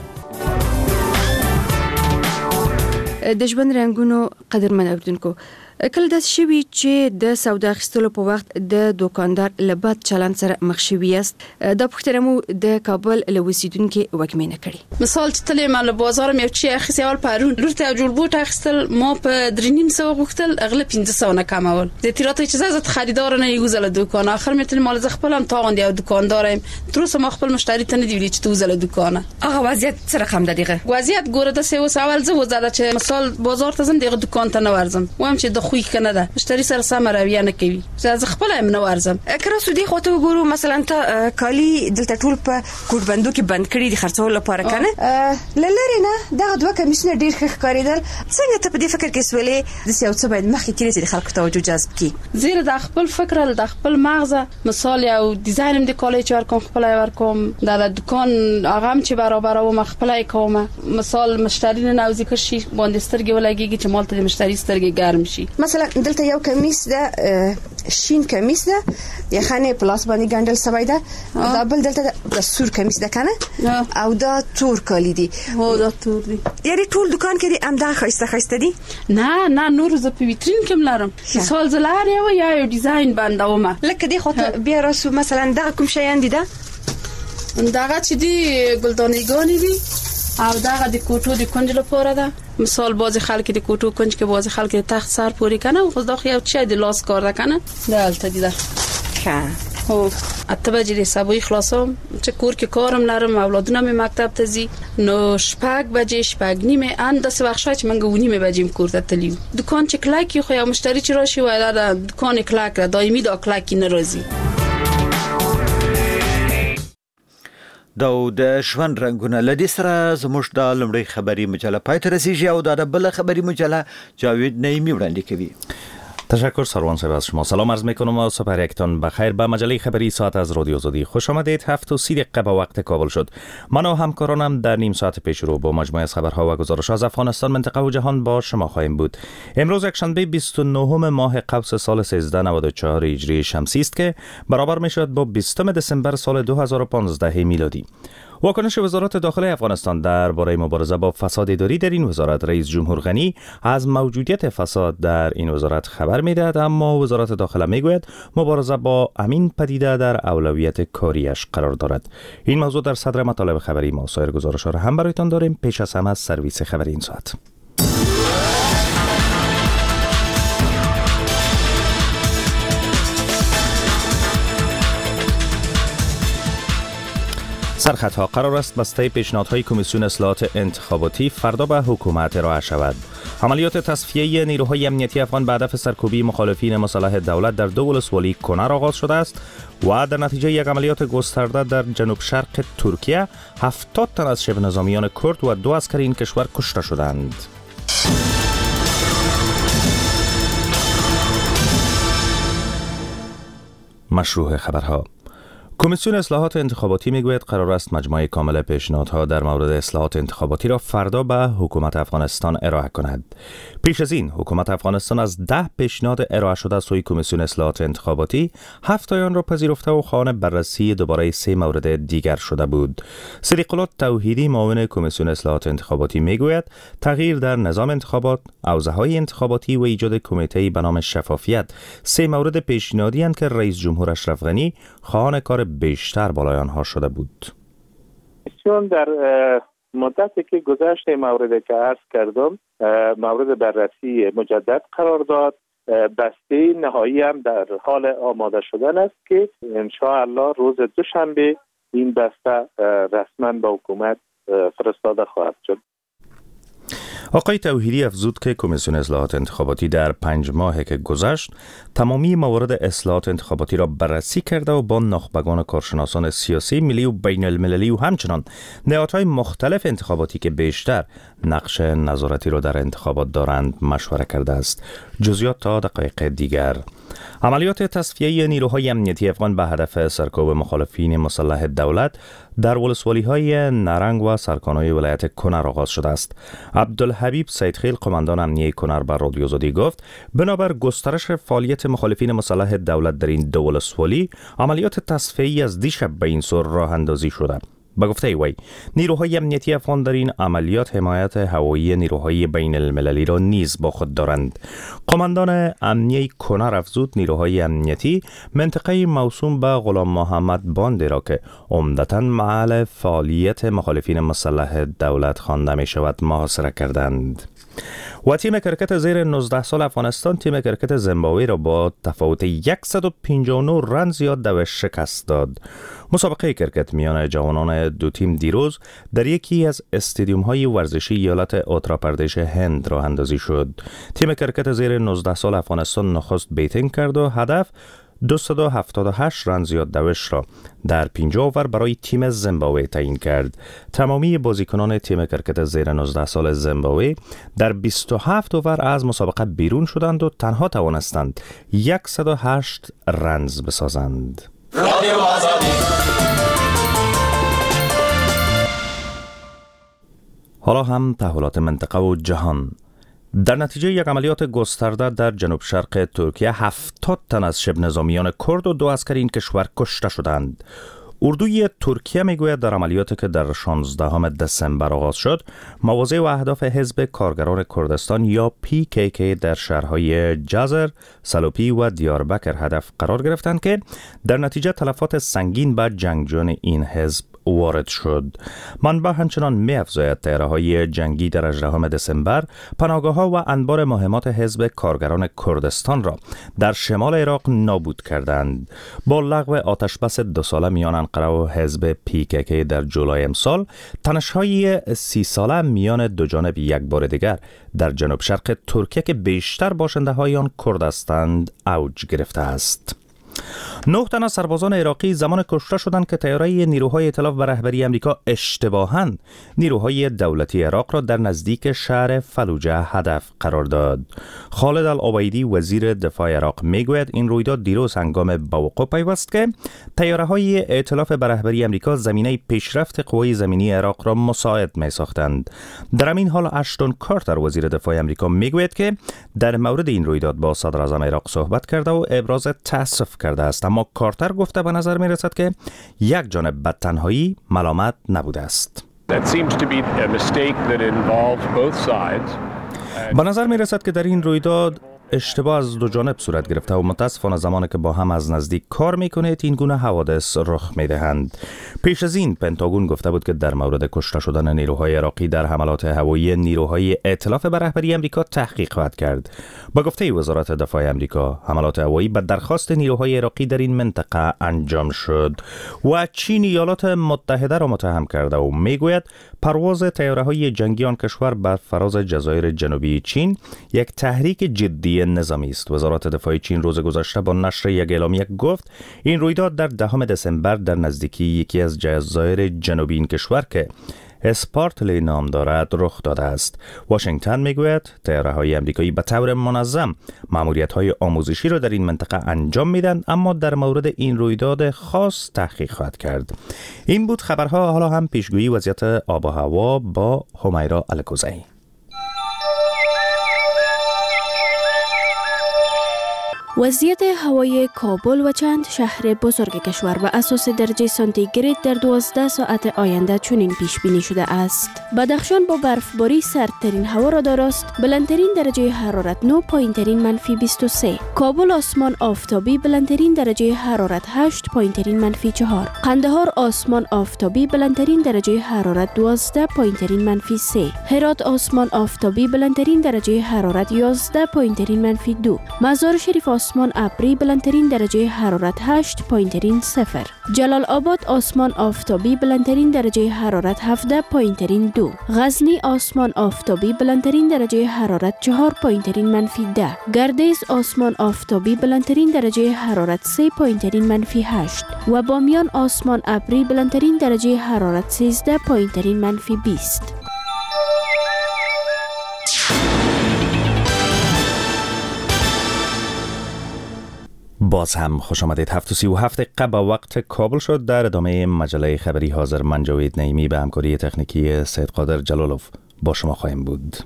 د ژوند رنگونو قدرمن اوریدونکو، کله داسې شوي چې د سودا اخیستلو په وخت د دوکاندار له بد چلند سره مخ شوي یاست. دا پوښتنه مو د کابل له اوسیدونکو وکمنه کړې. مثال چې تلې مال بازار مې چې اخیستل اول پرون لورته جوړبوټ اخیستل ما په درې نیم سو غوښتل اغله پنځه سو نه کمول. د تیرات چې زړه خریدار نه یوزل دکان اخر مې تل مال ز خپلم تاوند یو دکاندارم تر اوسه ما خپل مشتری ته نه دی ویلي چې تو زل دکانه. هغه وضعیت سره خم دغه وضعیت ګوره د سه اول زه وزاله چې مثال بازار ته زم دغه دکان ته نه ورزم وایم چې د خوې کنه ده مشتری سره سم رویه نه کوي زه خپل هم نه ورزم. کړه سودی خو ته وګورو مثلا ته کالی دلته ټول په کوټ بندو کې بند کړی دي خرڅول لپاره کنه لری نه دا دوه کمیشنر ډیر ښه ښکاریدل. څنګه ته په دې فکر کې سولې د سیاو څه باید مخکې تیرې د خلکو توجه جذب کی زیره د خپل فکر د خپل مغز مثال یو ډیزاین د کالج ورکوم خپل ورکوم د دکان هغه چې برابر او مخپلای کوم مثال مشتری نه نوځي که شي باندې سترګې ولګيږي چې مالته د مشتری سترګې ګرم شي مثلا دلته یو کمیس ده شین کمیس ده یخنه پلاس باندې ګندل سوی ده دا بل دلته د سور کمیس ده کنه او دا تور کالی دي هو دا تور دي یعنی ټول دکان کې دي ام دا خسته خسته دي نه نه نور ز په ویترین کې ملارم مثال زلار یو یا یو ډیزاین باندې لکه دی خو بیا راسو مثلا دا کوم شیان دي دا داغه چې دی ګلدانېګانی دي او داغه د کوټو د کنج لپاره ده مثال بعضی خلک د کوټو کنج کې بعضی خلک د تخت سر پوری کنه خو دا خو یو چای د لاس کار ده کنه دلته دي ده ښه هو اته بجې د سبوي خلاصوم چې کور کې کارم لرم اولادونه مې مکتب ته ځي نو شپږ بجې شپږ نیمه ان د وخت شای چې منګو نیمه بجې کور ته تللی دکان چې کلاکی خو یو مشتری چې راشي وای دا دکان کلاک را دایمي دا کلاکی ناراضي دا د ژوند رنگونه لدی سره زموږ د لمړی خبری مجله پای ته رسیږي او دا د بل خبری مجله جاوید نعیمی وړاندې کوي. تشکر سروان صاحب از شما. سلام عرض میکنم و صبح یکتان بخیر. به مجله خبری ساعت از رادیو آزادی خوش آمدید. هفت و سی دقیقه به وقت کابل شد. من و همکارانم در نیم ساعت پیش رو با مجموعه از خبرها و گزارش‌ها از افغانستان، منطقه و جهان با شما خواهیم بود. امروز یکشنبه بیست و نهم ماه قوس سال سیزده نود و چهار هجری شمسی است که برابر میشود با بیستم دسامبر سال دو هزار و پانزده میلادی. واکنش وزارت داخلی افغانستان درباره مبارزه با فساد اداری در این وزارت. رئیس جمهور غنی از موجودیت فساد در این وزارت خبر میدهد، اما وزارت داخله میگوید مبارزه با همین پدیده در اولویت کاریش قرار دارد. این موضوع در صدر مطالب خبری ما. سایر گزارش‌ها را هم برایتان داریم. پیش از همه از سرویس خبری این ساعت. سرخطها قرار است بسته پیشنهادهای کمیسیون اصلاحات انتخاباتی فردا به حکومت ارائه شود. عملیات تصفیه نیروهای امنیتی افغان به هدف سرکوبی مخالفین مسلح دولت در دو ولسوالی کنر آغاز شده است و در نتیجه یک عملیات گسترده در جنوب شرق ترکیه هفتاد تن از شبه نظامیان کرد و دو عسکر این کشور کشته شدند. مشروع خبرها. کمیسیون اصلاحات انتخاباتی میگوید قرار است مجموعه کامل پیشنهادها در مورد اصلاحات انتخاباتی را فردا به حکومت افغانستان ارائه کند. پیش از این حکومت افغانستان از ده پیشنهاد ارائه شده سوی کمیسیون اصلاحات انتخاباتی هفت آن را پذیرفته و خواهان بررسی دوباره سه مورد دیگر شده بود. صدیق الله توحیدی معاون کمیسیون اصلاحات انتخاباتی میگوید تغییر در نظام انتخابات، حوزه‌های انتخاباتی و ایجاد کمیته به نام شفافیت سه مورد پیشنهادی اند که رئیس جمهور اشرف غنی خواهان کار بیشتر بالای آنها شده بود. چون در مدتی که گذشت موردی که عرض کردم مورد بررسی مجدد قرار داد، بسته نهایی هم در حال آماده شدن است که ان شاء الله روز دوشنبه این بسته رسما به حکومت فرستاده خواهد شد. آقای توحیدی افزود که کمیسیون اصلاحات انتخاباتی در پنج ماهی که گذشت تمامی موارد اصلاحات انتخاباتی را بررسی کرده و با نخبگان کارشناسان سیاسی ملی و بین المللی و همچنان نهادهای مختلف انتخاباتی که بیشتر نقش نظارتی را در انتخابات دارند مشوره کرده است. جزئیات تا دقایق دیگر. عملیات تصفیه نیروهای امنیتی افغان به هدف سرکوب مخالفین مسلح دولت در ولسوالی‌های نرنگ و سرکان‌های ولایت کنر آغاز شده است. عبدالحبیب سیدخیل قماندان امنیه کنر بر رادیو آزادی گفت بنابر گسترش فعالیت مخالفین مسلح دولت در این دو ولسوالی عملیات تصفیه‌ای از دیشب به این سر راه اندازی شده. به گفته وی نیروهای امنیتی افغان در این عملیات حمایت هوایی نیروهای بین المللی را نیز با خود دارند. قماندان امنیه کنر افزود نیروهای امنیتی منطقه موسوم به غلام محمد باندی را که عمدتاً محل فعالیت مخالفین مسلح دولت خوانده می شود محاصره کردند. و تیم کرکت زیر نوزده سال افغانستان تیم کرکت زیمبابوه را با تفاوت صد و پنجاه و نه رن زیاد دو شکست داد. مسابقه کرکت میان جوانان دو تیم دیروز در یکی از استادیوم های ورزشی ایالت اتر پردیش هند راه اندازی شد. تیم کرکت زیر نوزده سال افغانستان نخست بیتینگ کرد و هدف دویست و هفتاد و هشت رن زیاد دوش را در پنجاه اوور برای تیم زیمبابوه تعیین کرد. تمامی بازیکنان تیم کرکت زیر نوزده سال زیمبابوه در بیست و هفت اوور از مسابقه بیرون شدند و تنها توانستند صد و هشت رنز بسازند. حالا هم تحولات منطقه و جهان. در نتیجه یک عملیات گسترده در جنوب شرق ترکیه هفتاد تن از شبه نظامیان کرد و دو عسکر این کشور کشته شدند. اردوی ترکیه میگوید در عملیاتی که در شانزدهم دسامبر آغاز شد، مواضع و اهداف حزب کارگران کردستان یا پی کی کی در شهرهای جزر، سلوپی و دیاربکر هدف قرار گرفتند که در نتیجه تلفات سنگین به جنگجویان این حزب وارد شد. منبع همچنان می‌افزاید طیاره‌های جنگی در هجدهم دسامبر پناهگاه‌ها و انبار مهمات حزب کارگران کردستان را در شمال عراق نابود کردند. با لغو آتشبس دو ساله میان انقره و حزب پی کی کی در جولای امسال، تنش‌های سی ساله میان دو جانب یک بار دیگر در جنوب شرق ترکیه که بیشتر باشنده‌های آن کرد هستند اوج گرفته است. نه تن از سربازان عراقی زمان کشته شدند که طیاره نیروهای ائتلاف به رهبری امریکا اشتباهاً نیروهای دولتی عراق را در نزدیک شهر فلوجه هدف قرار داد. خالد العبیدی وزیر دفاع عراق میگوید این رویداد دیروز هنگام به وقوع پیوست که طیاره‌های ائتلاف به رهبری امریکا زمینه پیشرفت قوای زمینی عراق را مساعد می‌ساختند. در همین حال اشتون کارتر وزیر دفاع امریکا میگوید که در مورد این رویداد با صدر اعظم عراق صحبت کرده و ابراز تأسف کرده است، اما کارتر گفته به نظر می رسد که یک جانب به تنهایی ملامت نبوده است. به نظر می رسد که در این رویداد اشتباه از دو جانب صورت گرفته و متاسفانه زمانی که با هم از نزدیک کار میکنید این گونه حوادث رخ میدهند. پیش از این پنتاگون گفته بود که در مورد کشته شدن نیروهای عراقی در حملات هوایی نیروهای ائتلاف به رهبری امریکا تحقیق خواهد کرد. با گفته وزارت دفاع امریکا، حملات هوایی به درخواست نیروهای عراقی در این منطقه انجام شد و چین ایالات متحده را متهم کرده و میگوید پرواز طیاره‌های جنگی آن کشور بر فراز جزایر جنوبی چین یک تحریک جدی نظامی است. وزارت دفاع چین روز گذشته با نشر یک اعلامیه گفت این رویداد در دهم دسامبر در نزدیکی یکی از جزایر جنوبی این کشور که اسپارتلی نام دارد رخ داده است. واشنگتن میگوید طیاره‌های آمریکایی به طور منظم ماموریت‌های آموزشی را در این منطقه انجام میدن، اما در مورد این رویداد خاص تحقیق خواهد کرد. این بود خبرها. حالا هم پیشگویی وضعیت آب و هوا با همیرا الکوزی. وضعیت هوای کابل و چند شهر بزرگ کشور بر اساس درجه سانتیگراد در دوازده ساعت آینده چنین پیش بینی شده است. بدخشان با برفباری سردترین هوا را دارست، بلندترین درجه حرارت نه، پایینترین منفی بیست و سه. کابل آسمان آفتابی، بلندترین درجه حرارت هشت، پایینترین منفی چهار. قندهار آسمان آفتابی، بلندترین درجه حرارت دوازده، پایینترین منفی سه. هرات آسمان آفتابی، بلندترین درجه حرارت یازده، پایینترین منفی دو. مزار شریف آسمان ابری، بلندترین درجه حرارت هشت، پایینترین صفر. جلال آباد آسمان آفتابی، بلندترین درجه حرارت هفده، پایینترین دو. غزنی آسمان آفتابی، بلندترین درجه حرارت چهار، پایینترین منفی ده. گردیز آسمان آفتابی، بلندترین درجه حرارت سه، پایینترین منفی هشت. و بامیان آسمان ابری، بلندترین درجه حرارت سیزده، پایینترین منفی بیست. باز هم خوش آمدید. هفت و سی و هفت دقیقه با وقت کابل شد. در ادامه مجله خبری حاضر من جاوید نعیمی به همکاری تکنیکی سید قادر جلالوف با شما خواهیم بود.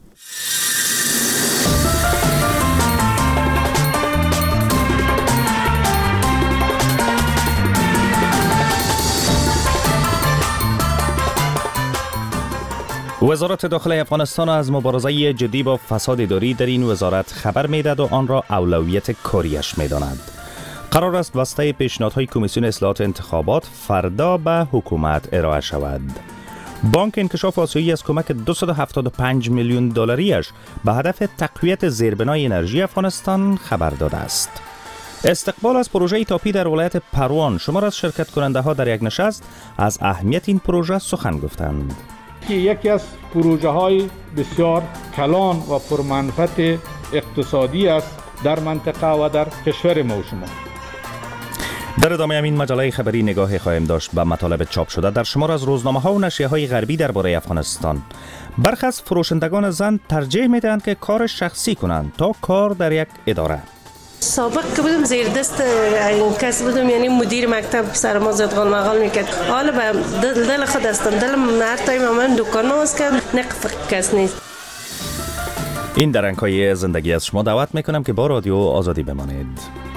وزارت داخلی افغانستان از مبارزه جدی با فساد اداری در این وزارت خبر می‌دهد و آن را اولویت کاریش می‌داند. قرار است بسته پیشنهادهای کمیسیون اصلاحات انتخابات فردا به حکومت ارائه شود. بانک انکشاف آسیایی از کمک دویست و هفتاد و پنج میلیون دلاریش به هدف تقویت زیربنای انرژی افغانستان خبر داده است. استقبال از پروژه تاپی در ولایت پروان، شمار از شرکت کننده ها در یک نشست از اهمیت این پروژه سخن گفتند. که یکی از پروژه های بسیار کلان و پرمنفعت اقتصادی است در منطقه و در کشور ما و شما. در ادامه همین مجله خبری نگاهی خواهیم داشت به مطالب چاپ شده در شمار از روزنامه ها و نشریه های غربی درباره افغانستان. برخی از فروشندگان زن ترجیح میدهند که کار شخصی کنند تا کار در یک اداره. سابق که بودم زیر دست این کس بودم، یعنی مدیر مکتب سر ما زد غال مغال میکرد. حالا به دل, دل خود هستم، دلم هر تایم من دکان است که نقف کس نیست. این درنگ‌های زندگی از شما دعوت میکنم که با رادیو آزادی بمانید.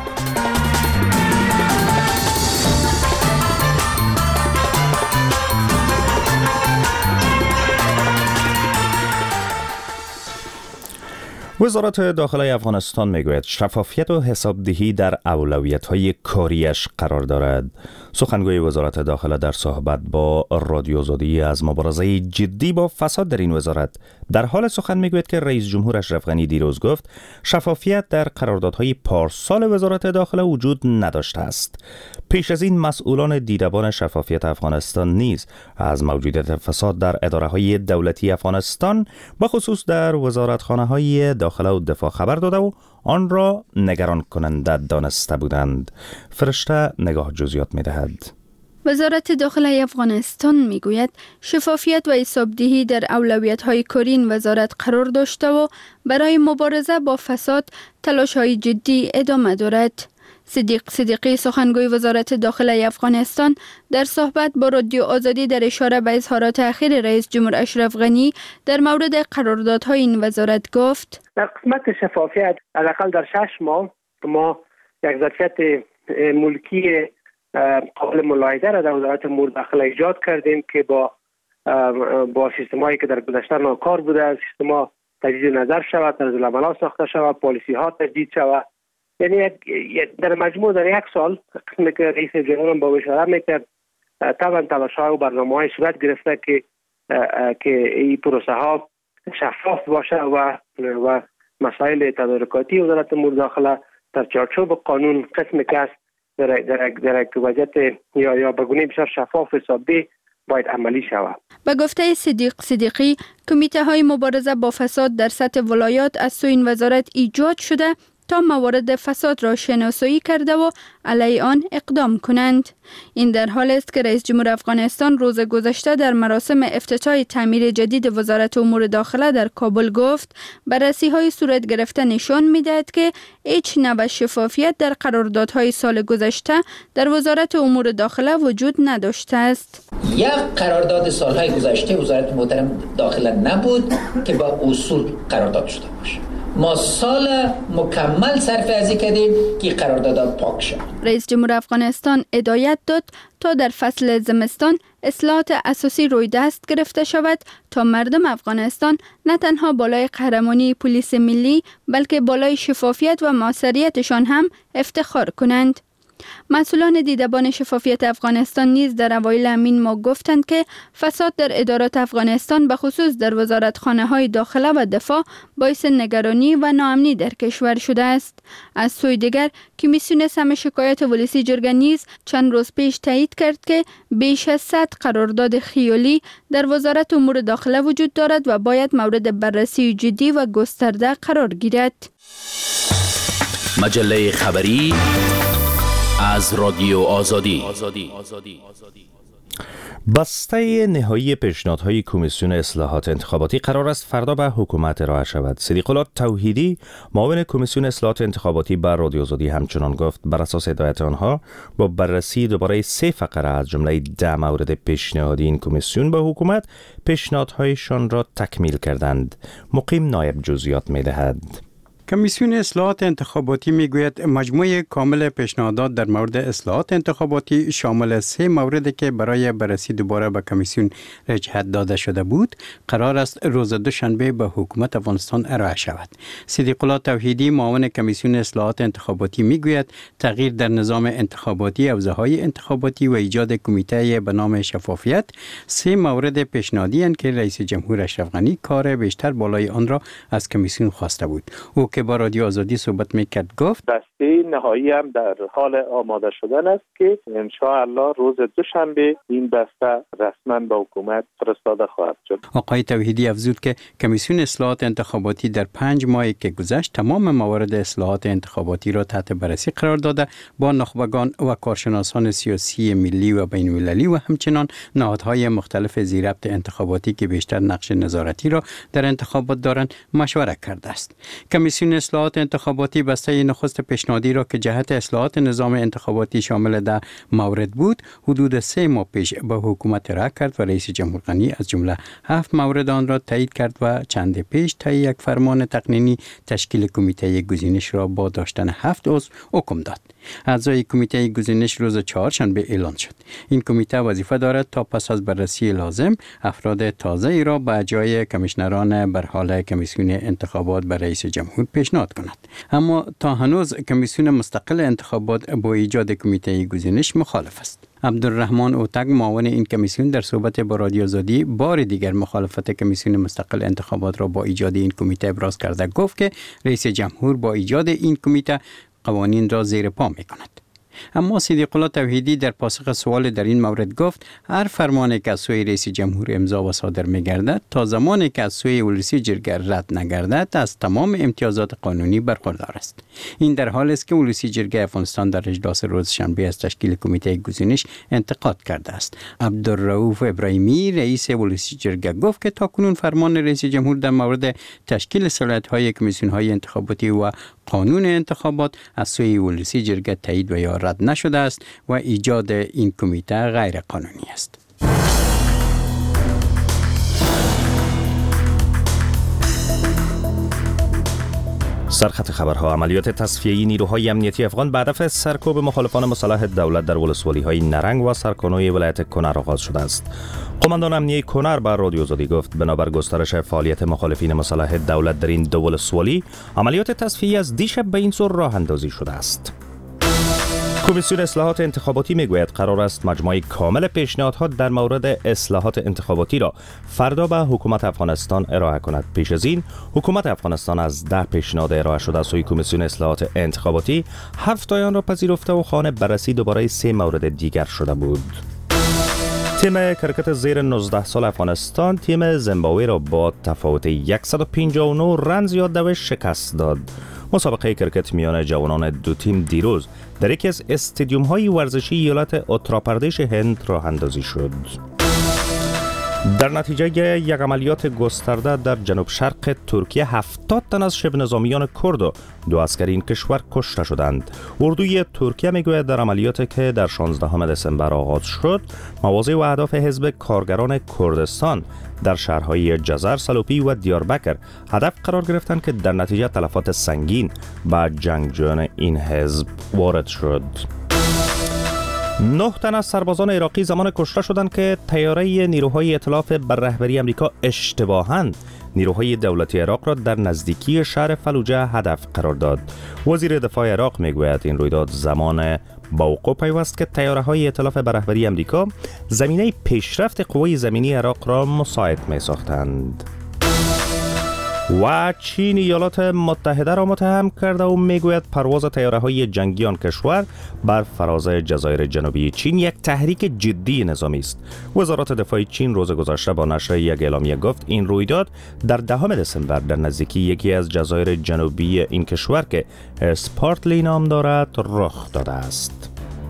وزارت داخله افغانستان میگوید شفافیت و حسابدهی در اولویت‌های کاریش قرار دارد. سخنگوی وزارت داخله در صحبت با رادیو آزادی از مبارزه جدی با فساد در این وزارت در حال سخن میگوید که رئیس جمهور اشرف غنی دیروز گفت شفافیت در قراردادهای پارسال وزارت داخله وجود نداشته است. پیش از این مسئولان دیدبان شفافیت افغانستان نیز از موجودیت فساد در اداره‌های دولتی افغانستان به خصوص در وزارتخانه‌های داخله و دفاع خبر داده و آن را نگران کننده دانسته بودند. فرشته نگاه جزئیات می‌دهد. وزارت داخله افغانستان میگوید شفافیت و حسابدهی در اولویت‌های کاری این وزارت قرار داشته و برای مبارزه با فساد تلاش‌های جدی ادامه دارد. صدیق صدیقی سخنگوی وزارت داخله افغانستان در صحبت با رادیو آزادی در اشاره به اظهارات اخیر رئیس جمهور اشرف غنی در مورد قراردادهای این وزارت گفت: در قسمت شفافیت حداقل در شش ماه ما یک ظرفیت ملکی قابل ملاحظه را در وزارت امور داخله ایجاد کردیم که با با سیستمایی که در گذشته ناکار بوده سیستما تجدید نظر شود، طرز العمل ساخته شود، پالیسی ها تجدید شود. یعنی در مجموع در یک سال قسمی که رئیس جمهور با اشاره میکرد طبعا تلاش‌ها و برنامه‌های صورت گرفته که که این پروسه ها شفاف باشه و و مسائل تدارکاتی وزارت امور داخله در چارچوب قانون قسمی که است در در در وضعیت یا یا به گونه بسیار شفاف حسابی باید عملی شود. به گفته صدیق صدیقی کمیته های مبارزه با فساد در سطح ولایات از سوی این وزارت ایجاد شده تا موارد فساد را شناسایی کرده و علیه آن اقدام کنند. این در حال است که رئیس جمهور افغانستان روز گذشته در مراسم افتتاح تعمیر جدید وزارت امور داخله در کابل گفت بررسی های صورت گرفته نشان می‌دهد که هیچ نوع شفافیت در قراردادهای سال گذشته در وزارت امور داخله وجود نداشته است. یک قرارداد سالهای گذشته وزارت محترم داخله نبود که با اصول قرارداد شده باشه. ما سال مکمل صرف ازی کردیم که قرارداد پاک شد. رئیس جمهور افغانستان هدایت داد تا در فصل زمستان اصلاحات اساسی روی دست گرفته شود تا مردم افغانستان نه تنها بالای قهرمانی پلیس ملی بلکه بالای شفافیت و موثریتشان هم افتخار کنند. مسئولان دیدبان شفافیت افغانستان نیز در اوایل همین ماه گفتند که فساد در ادارات افغانستان به خصوص در وزارتخانه‌های داخله و دفاع باعث نگرانی و ناامنی در کشور شده است. از سوی دیگر کمیسیون سم شکایات ولسی جرگه نیز چند روز پیش تایید کرد که بیش از صد قرارداد خیالی در وزارت امور داخله وجود دارد و باید مورد بررسی جدی و گسترده قرار گیرد. مجله خبری از رادیو آزادی. بسته نهایی پیشنهادهای کمیسیون اصلاحات انتخاباتی قرار است فردا به حکومت ارائه شود. صدیق الله توحیدی معاون کمیسیون اصلاحات انتخاباتی بر رادیو آزادی همچنان گفت بر اساس هدایت آنها با بررسی دوباره سه فقره از جمله ده مورد پیشنهادی این کمیسیون به حکومت پیشنهادهایشان را تکمیل کردند. مقیم نایب جزئیات می‌دهد. کمیسیون اصلاحات انتخاباتی میگوید مجموعه کامل پیشنهادات در مورد اصلاحات انتخاباتی شامل سه موردی که برای بررسی دوباره به کمیسیون رجحت داده شده بود قرار است روز دوشنبه به حکومت افغانستان ارائه شود. صدیق الله توحیدی معاون کمیسیون اصلاحات انتخاباتی میگوید تغییر در نظام انتخاباتی، حوزه‌های انتخاباتی و ایجاد کمیته به نام شفافیت سه مورد پیشنهادی اند که رئیس جمهور اشرف غنی کار بیشتر بالای آن را از کمیسیون خواسته بود. او که با رادیو آزادی صحبت میکرد گفت بسته نهایی هم در حال آماده شدن است که ان شاء الله روز دوشنبه این بسته رسما به حکومت فرستاده خواهد شد. آقای توحیدی افزود که کمیسیون اصلاحات انتخاباتی در پنج ماهی که گذشت تمام موارد اصلاحات انتخاباتی را تحت بررسی قرار داده با نخبگان و کارشناسان سیاسی ملی و بین المللی و همچنان نهادهای مختلف زیربط انتخاباتی که بیشتر نقش نظارتی را در انتخابات دارند مشورت کرده است. کمیسیون کمیسیون اصلاحات انتخاباتی بسته نخست پیشنهادی را که جهت اصلاحات نظام انتخاباتی شامل در مورد بود حدود سه ماه پیش به حکومت را کرد و رئیس جمهور غنی از جمله هفت مورد آن را تایید کرد و چند پیش طی یک فرمان تقنینی تشکیل کمیته گزینش را با داشتن هفت عضو حکم داد. اعضای کمیته گزینش روز چهارشنبه اعلان شد. این کمیته وظیفه دارد تا پس از بررسی لازم افراد تازه ای را به جای کمیشنران بر حال کمیسیون انتخابات به رئیس جمهور پیشنهاد کند. اما تا هنوز کمیسیون مستقل انتخابات با ایجاد کمیته گزینش مخالف است. عبدالرحمن اوتگ معاون این کمیسیون در صحبت با رادیو آزادی بار دیگر مخالفت کمیسیون مستقل انتخابات را با ایجاد این کمیته ابراز کرده گفت که رئیس جمهور با ایجاد این کمیته قوانین را زیر پا می کند. اما صدیق الله توحیدی در پاسخ سوال در این مورد گفت هر فرمانی که از سوی رئیس جمهور امضا و صادر می گردد تا زمانی که از سوی ولسی جرگه رد نگردد از تمام امتیازات قانونی برخوردار است. این در حالی است که ولسی جرگه افغانستان در اجلاس روز شنبه از تشکیل کمیته گزینش انتقاد کرده است. عبدالرؤوف ابراهیمی رئیس ولسی جرگه گفت که تاکنون فرمان رئیس جمهور در مورد تشکیل صلاحیت‌های کمیسیون‌های انتخاباتی و قانون انتخابات از سوی ولسی جرگه تایید و یا رد نشده است و ایجاد این کمیته غیر قانونی است. سرخط خبرها: عملیات تصفیه‌ای نیروهای امنیتی افغان به هدف سرکوب مخالفان مسلح دولت در ولسوالی‌های نرنگ و سرکنوی ولایت کنر آغاز شده است. قماندان امنیه کنر به رادیو آزادی گفت بنابر گسترش فعالیت مخالفین مسلح دولت در این دو ولسوالی، عملیات تصفیه‌ای از دیشب به این سو راه اندازی شده است. کمیسیون اصلاحات انتخاباتی میگوید قرار است مجموعه کامل پیشنهادها در مورد اصلاحات انتخاباتی را فردا به حکومت افغانستان ارائه کند. پیش از این حکومت افغانستان از ده پیشنهاد ارائه شده از سوی کمیسیون اصلاحات انتخاباتی هفت آن را پذیرفته و خانه بررسی دوباره سه مورد دیگر شده بود. تیم کرکت زیر نوزده سال افغانستان تیم زیمبابوه را با تفاوت صد و پنجاه و نه رن زیاد دوش شکست داد. مسابقه کرکت میان جوانان دو تیم دیروز در یکی از استادیوم های ورزشی ایالت اتراپردیش هند راه اندازی شد. در نتیجه یک عملیات گسترده در جنوب شرق ترکیه هفتاد تن از شبه نظامیان کرد و دو عسکر این کشور کشته شدند. اردوی ترکیه میگوید در عملیاتی که در شانزدهم دسامبر آغاز شد، مواضع و اهداف حزب کارگران کردستان در شهرهای جزر، سلوپی و دیاربکر هدف قرار گرفتند که در نتیجه تلفات سنگین به جنگجویان این حزب وارد شد. نه تن از سربازان عراقی زمان کشته شدند که طیاره نیروهای ائتلاف بر رهبری امریکا اشتباهاً نیروهای دولتی عراق را در نزدیکی شهر فلوجه هدف قرار داد. وزیر دفاع عراق میگوید این رویداد زمان با وقوع پیوست که طیاره‌های ائتلاف بر رهبری امریکا زمینه پیشرفت قوای زمینی عراق را مساعد می‌ساختند. و چین ایالات متحده را متهم کرده و میگوید پرواز طیاره‌های جنگی آن کشور بر فراز جزایر جنوبی چین یک تحریک جدی نظامی است. وزارت دفاع چین روز گذشته با نشر یک اعلامیه گفت این رویداد در دهم دسامبر در نزدیکی یکی از جزایر جنوبی این کشور که اسپارتلی نام دارد رخ داده است.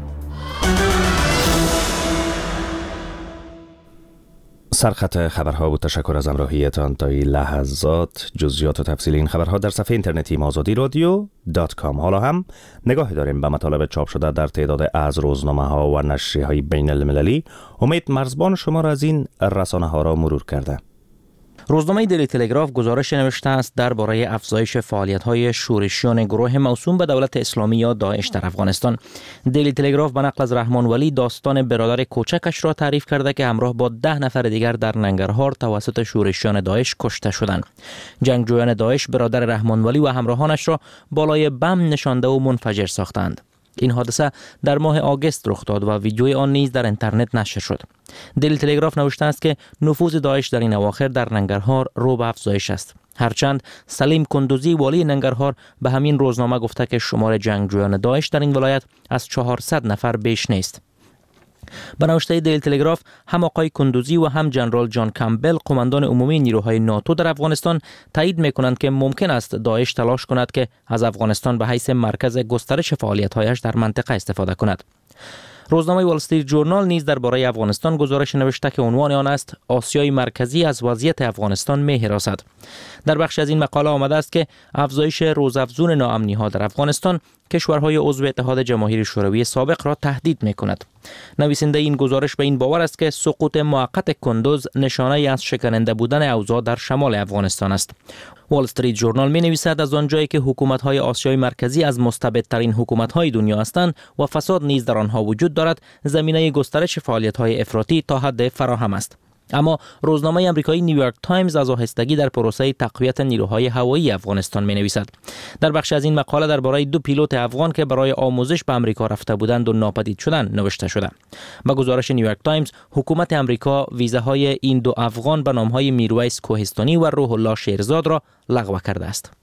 سرخط خبرها بود. تشکر از همراهیتان تا این لحظات. جزئیات و تفصیل این خبرها در صفحه اینترنتی آزادی رادیو دات کام. حالا هم نگاهی داریم به مطالب چاپ شده در تعداد از روزنامه ها و نشریه های بین المللی. امید مرزبان شما را از این رسانه ها را مرور کرده. روزنامه دیلی تلگراف گزارش نوشته است درباره افزایش فعالیت‌های شورشیان گروه موسوم به دولت اسلامی یا داعش در افغانستان. دیلی تلگراف به نقل از رحمان ولی داستان برادر کوچکش را تعریف کرده که همراه با ده نفر دیگر در ننگرهار توسط شورشیان داعش کشته شدند. جنگجویان داعش برادر رحمان ولی و همراهانش را بالای بم نشانده و منفجر ساختند. این حادثه در ماه آگوست رخ داد و ویدیوی آن نیز در اینترنت نشر شد. دیلی تلگراف نوشته است که نفوذ داعش در این اواخر در ننگرهار رو به افزایش است. هرچند سلیم کندوزی والی ننگرهار به همین روزنامه گفته که شمار جنگجویان داعش در این ولایت از چهارصد نفر بیش نیست. به نوشته دیلی تلگراف هم آقای کندوزی و هم جنرال جان کامبل قماندان عمومی نیروهای ناتو در افغانستان تایید می‌کنند که ممکن است داعش تلاش کند که از افغانستان به حیث مرکز گسترش فعالیت‌هایش در منطقه استفاده کند. روزنامه وال استریت ژورنال نیز درباره افغانستان گزارش نوشته که عنوان آن است آسیای مرکزی از وضعیت افغانستان می‌هراسد. در بخش از این مقاله آمده است که افزایش روزافزون ناامنی‌ها در افغانستان کشورهای عضو اتحاد جماهیر شوروی سابق را تهدید می‌کند. نویسنده این گزارش به این باور است که سقوط موقت کندوز نشانه از شکننده بودن اوضاع در شمال افغانستان است. وال استریت ژورنال می نویسد از آنجایی که حکومت‌های آسیای مرکزی از مستبدترین حکومت‌های دنیا هستند و فساد نیز در آنها وجود دارد، زمینه گسترش فعالیت‌های افراطی تا حد فراهم است. اما روزنامه آمریکایی نیویورک تایمز از آهستگی در پروسه تقویت نیروهای هوایی افغانستان می نویسد. در بخش از این مقاله درباره دو پیلوت افغان که برای آموزش به آمریکا رفته بودند و ناپدید شدند نوشته شده. با گزارش نیویورک تایمز، حکومت آمریکا ویزاهای این دو افغان به نامهای میرویس کوهستانی و روح الله شیرزاد را لغو کرده است.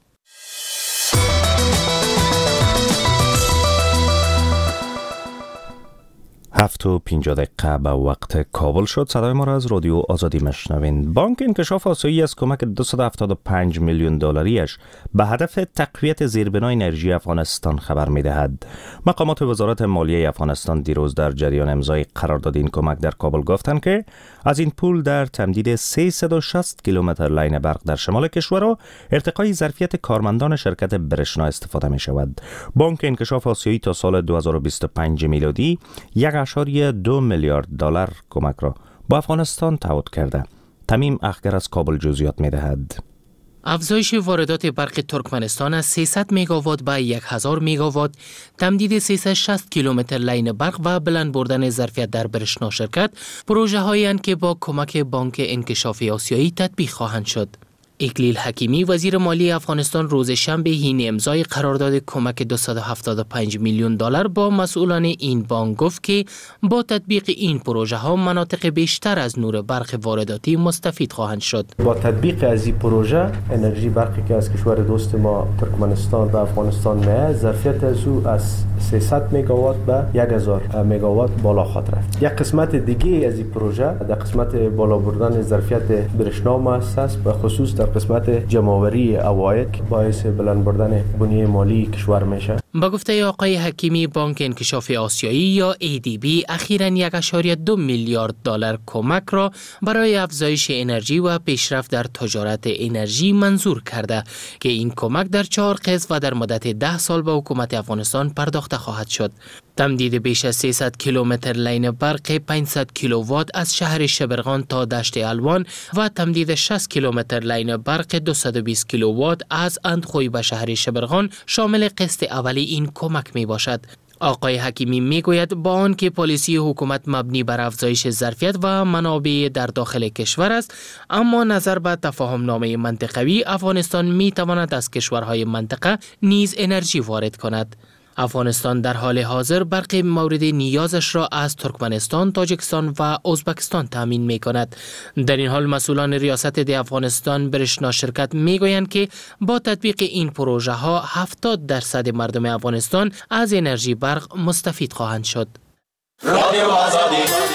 هفت و پینجاه دقیقه به وقت کابل شد. صدای ما را از رادیو آزادی مشنوین. بانک انکشاف آسیایی از کمک دویست و هفتاد و پنج میلیون دلاریش به هدف تقویت زیربنای انرژی افغانستان خبر می‌دهد. مقامات وزارت مالیه افغانستان دیروز در جریان امضای قرارداد این کمک در کابل گفتند که از این پول در تمدید سیصد و شصت کیلومتر لاین برق در شمال کشور و ارتقای ظرفیت کارمندان شرکت برشنا استفاده می‌شود. بانک انکشاف آسیایی تا سال دو هزار و بیست و پنج میلادی یک اشاریه دو میلیارد دلار کمک را با افغانستان تعهد کرده. تمیم اخگر از کابل جزئیات می‌دهد. افزایش واردات برق ترکمنستان از سیصد مگاوات به هزار مگاوات، تمدید سیصد و شصت کیلومتر لاین برق و بلند بردن ظرفیت در برشنا شرکت پروژه هایی اند که با کمک بانک انکشاف آسیایی تطبیق خواهند شد. اکلیل حکیمی وزیر مالی افغانستان روز شنبه حین امضای قرارداد کمک دویست و هفتاد و پنج میلیون دلار با مسئولان این بانک گفت که با تطبیق این پروژه ها مناطق بیشتر از نور برق وارداتی مستفید خواهند شد. با تطبیق از این پروژه انرژی برقی که از کشور دوست ما ترکمنستان و افغانستان میاد ظرفیت از او از سیصد مگاوات به هزار مگاوات بالا خواهد رفت. یک قسمت دیگه از این پروژه در قسمت بالا بردن ظرفیت برشنا مؤسس به خصوص در قسمت جمع‌آوری عواید که باعث بلند بردن بنیه مالی کشور میشه. با گفته آقای حکیمی، بانک انکشاف آسیایی یا ای دی بی اخیراً یک اشاریه دو میلیارد دلار کمک را برای افزایش انرژی و پیشرفت در تجارت انرژی منظور کرده که این کمک در چهار قسط و در مدت ده سال به حکومت افغانستان پرداخته خواهد شد. تمدید بیش از سیصد کیلومتر لاین برق پانصد کیلووات از شهر شبرغان تا دشت الوان و تمدید شصت کیلومتر لاین برق دویست و بیست کیلووات از اندخوی به شهر شبرغان شامل قسط اولی این کمک می باشد. آقای حکیمی می گوید با آن که پالیسی حکومت مبنی بر افزایش ظرفیت و منابع در داخل کشور است، اما نظر به تفاهم نامه منطقوی افغانستان می تواند از کشورهای منطقه نیز انرژی وارد کند. افغانستان در حال حاضر برق مورد نیازش را از ترکمنستان، تاجیکستان و ازبکستان تامین می کند. در این حال مسئولان ریاست ده افغانستان برشنا شرکت می گویند که با تطبیق این پروژه ها هفتاد درصد مردم افغانستان از انرژی برق مستفید خواهند شد. رادیو آزادی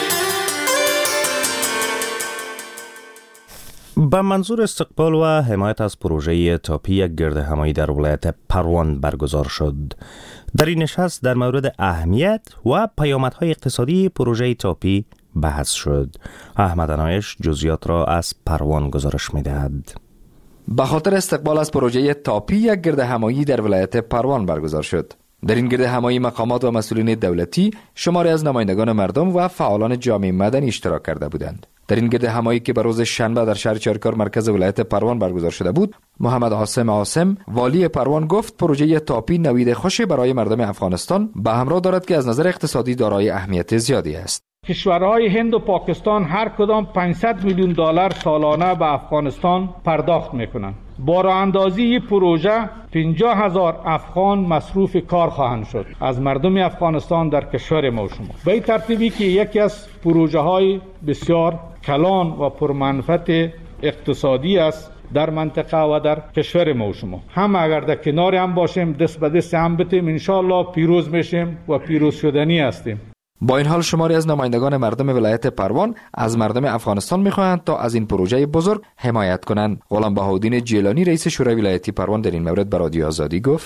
به منظور استقبال و حمایت از پروژه تاپی یک گرد همایی در ولایت پروان برگزار شد. در این نشست در مورد اهمیت و پیامدهای اقتصادی پروژه تاپی بحث شد. احمد عنایش جزئیات را از پروان گزارش می‌دهد. به خاطر استقبال از پروژه تاپی یک گرد همایی در ولایت پروان برگزار شد. در این گرد همایی مقامات و مسئولین دولتی، شماری از نمایندگان مردم و فعالان جامعه مدنی اشتراک کرده بودند. در این گرد همایی که به روز شنبه در شهر چارکار مرکز ولایت پروان برگزار شده بود، محمد عاصم عاصم والی پروان گفت پروژه تاپی نوید خوشی برای مردم افغانستان به همراه دارد که از نظر اقتصادی دارای اهمیت زیادی است. کشورهای هند و پاکستان هر کدام پانصد میلیون دلار سالانه به افغانستان پرداخت میکنند. با راه اندازی این پروژه پنجاه هزار افغان مصروف کار خواهند شد از مردم افغانستان در کشور ما و شما. به این ترتیبی که یکی از پروژه های بسیار کلان و پرمنفعت اقتصادی است در منطقه و در کشور ما و شما. هم اگر در کنار هم باشیم، دست به دست هم بتیم، انشالله پیروز میشیم و پیروز شدنی هستیم. با این حال شماری از نمایندگان مردم ولایت پروان از مردم افغانستان میخواهند تا از این پروژه بزرگ حمایت کنند. غلام بهاءالدین جیلانی رئیس شورای ولایتی پروان در این مورد به رادیو آزادی گفت: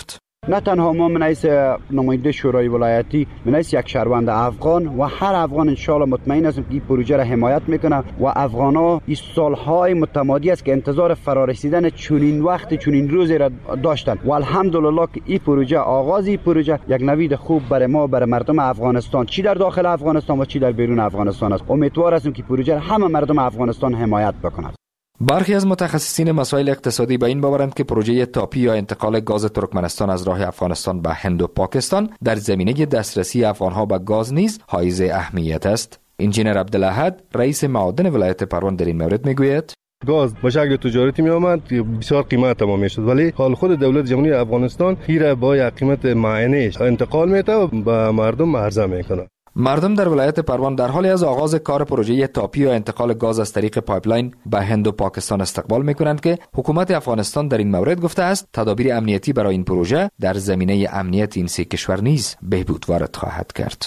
نه تنها ما من حیث نماینده شورای ولایتی، من حیث یک شهروند افغان و هر افغان ان شاء الله مطمئن هستم که این پروژه را حمایت میکنه و افغانا این سالهای متمادی است که انتظار فرارسیدن چنین وقت چنین روزی را داشتند و الحمدلله که این پروژه آغازی پروژه یک نوید خوب برای ما برای مردم افغانستان چی در داخل افغانستان و چی در بیرون افغانستان است. امیدوار هستم که پروژه همه مردم افغانستان حمایت بکنند. برخی از متخصصین مسائل اقتصادی به این باورند که پروژه تاپی یا انتقال گاز ترکمنستان از راه افغانستان به هند و پاکستان در زمینه دسترسی افغانها به گاز نیز حائز اهمیت است. انجینر عبدالاحد رئیس معادن ولایت پروان در این مورد میگوید: گاز به شکل تجارتی می آمد بسیار قیمت تمام می شد، ولی حال خود دولت جمهوری افغانستان هیره با یک قیمت معینه انتقال میده و به مردم عرضه میکنه. مردم در ولایت پروان در حالی از آغاز کار پروژه تاپی و انتقال گاز از طریق پایپلاین به هند و پاکستان استقبال میکنند که حکومت افغانستان در این مورد گفته است تدابیر امنیتی برای این پروژه در زمینه امنیت این سه کشور نیز بهبود وارد خواهد کرد.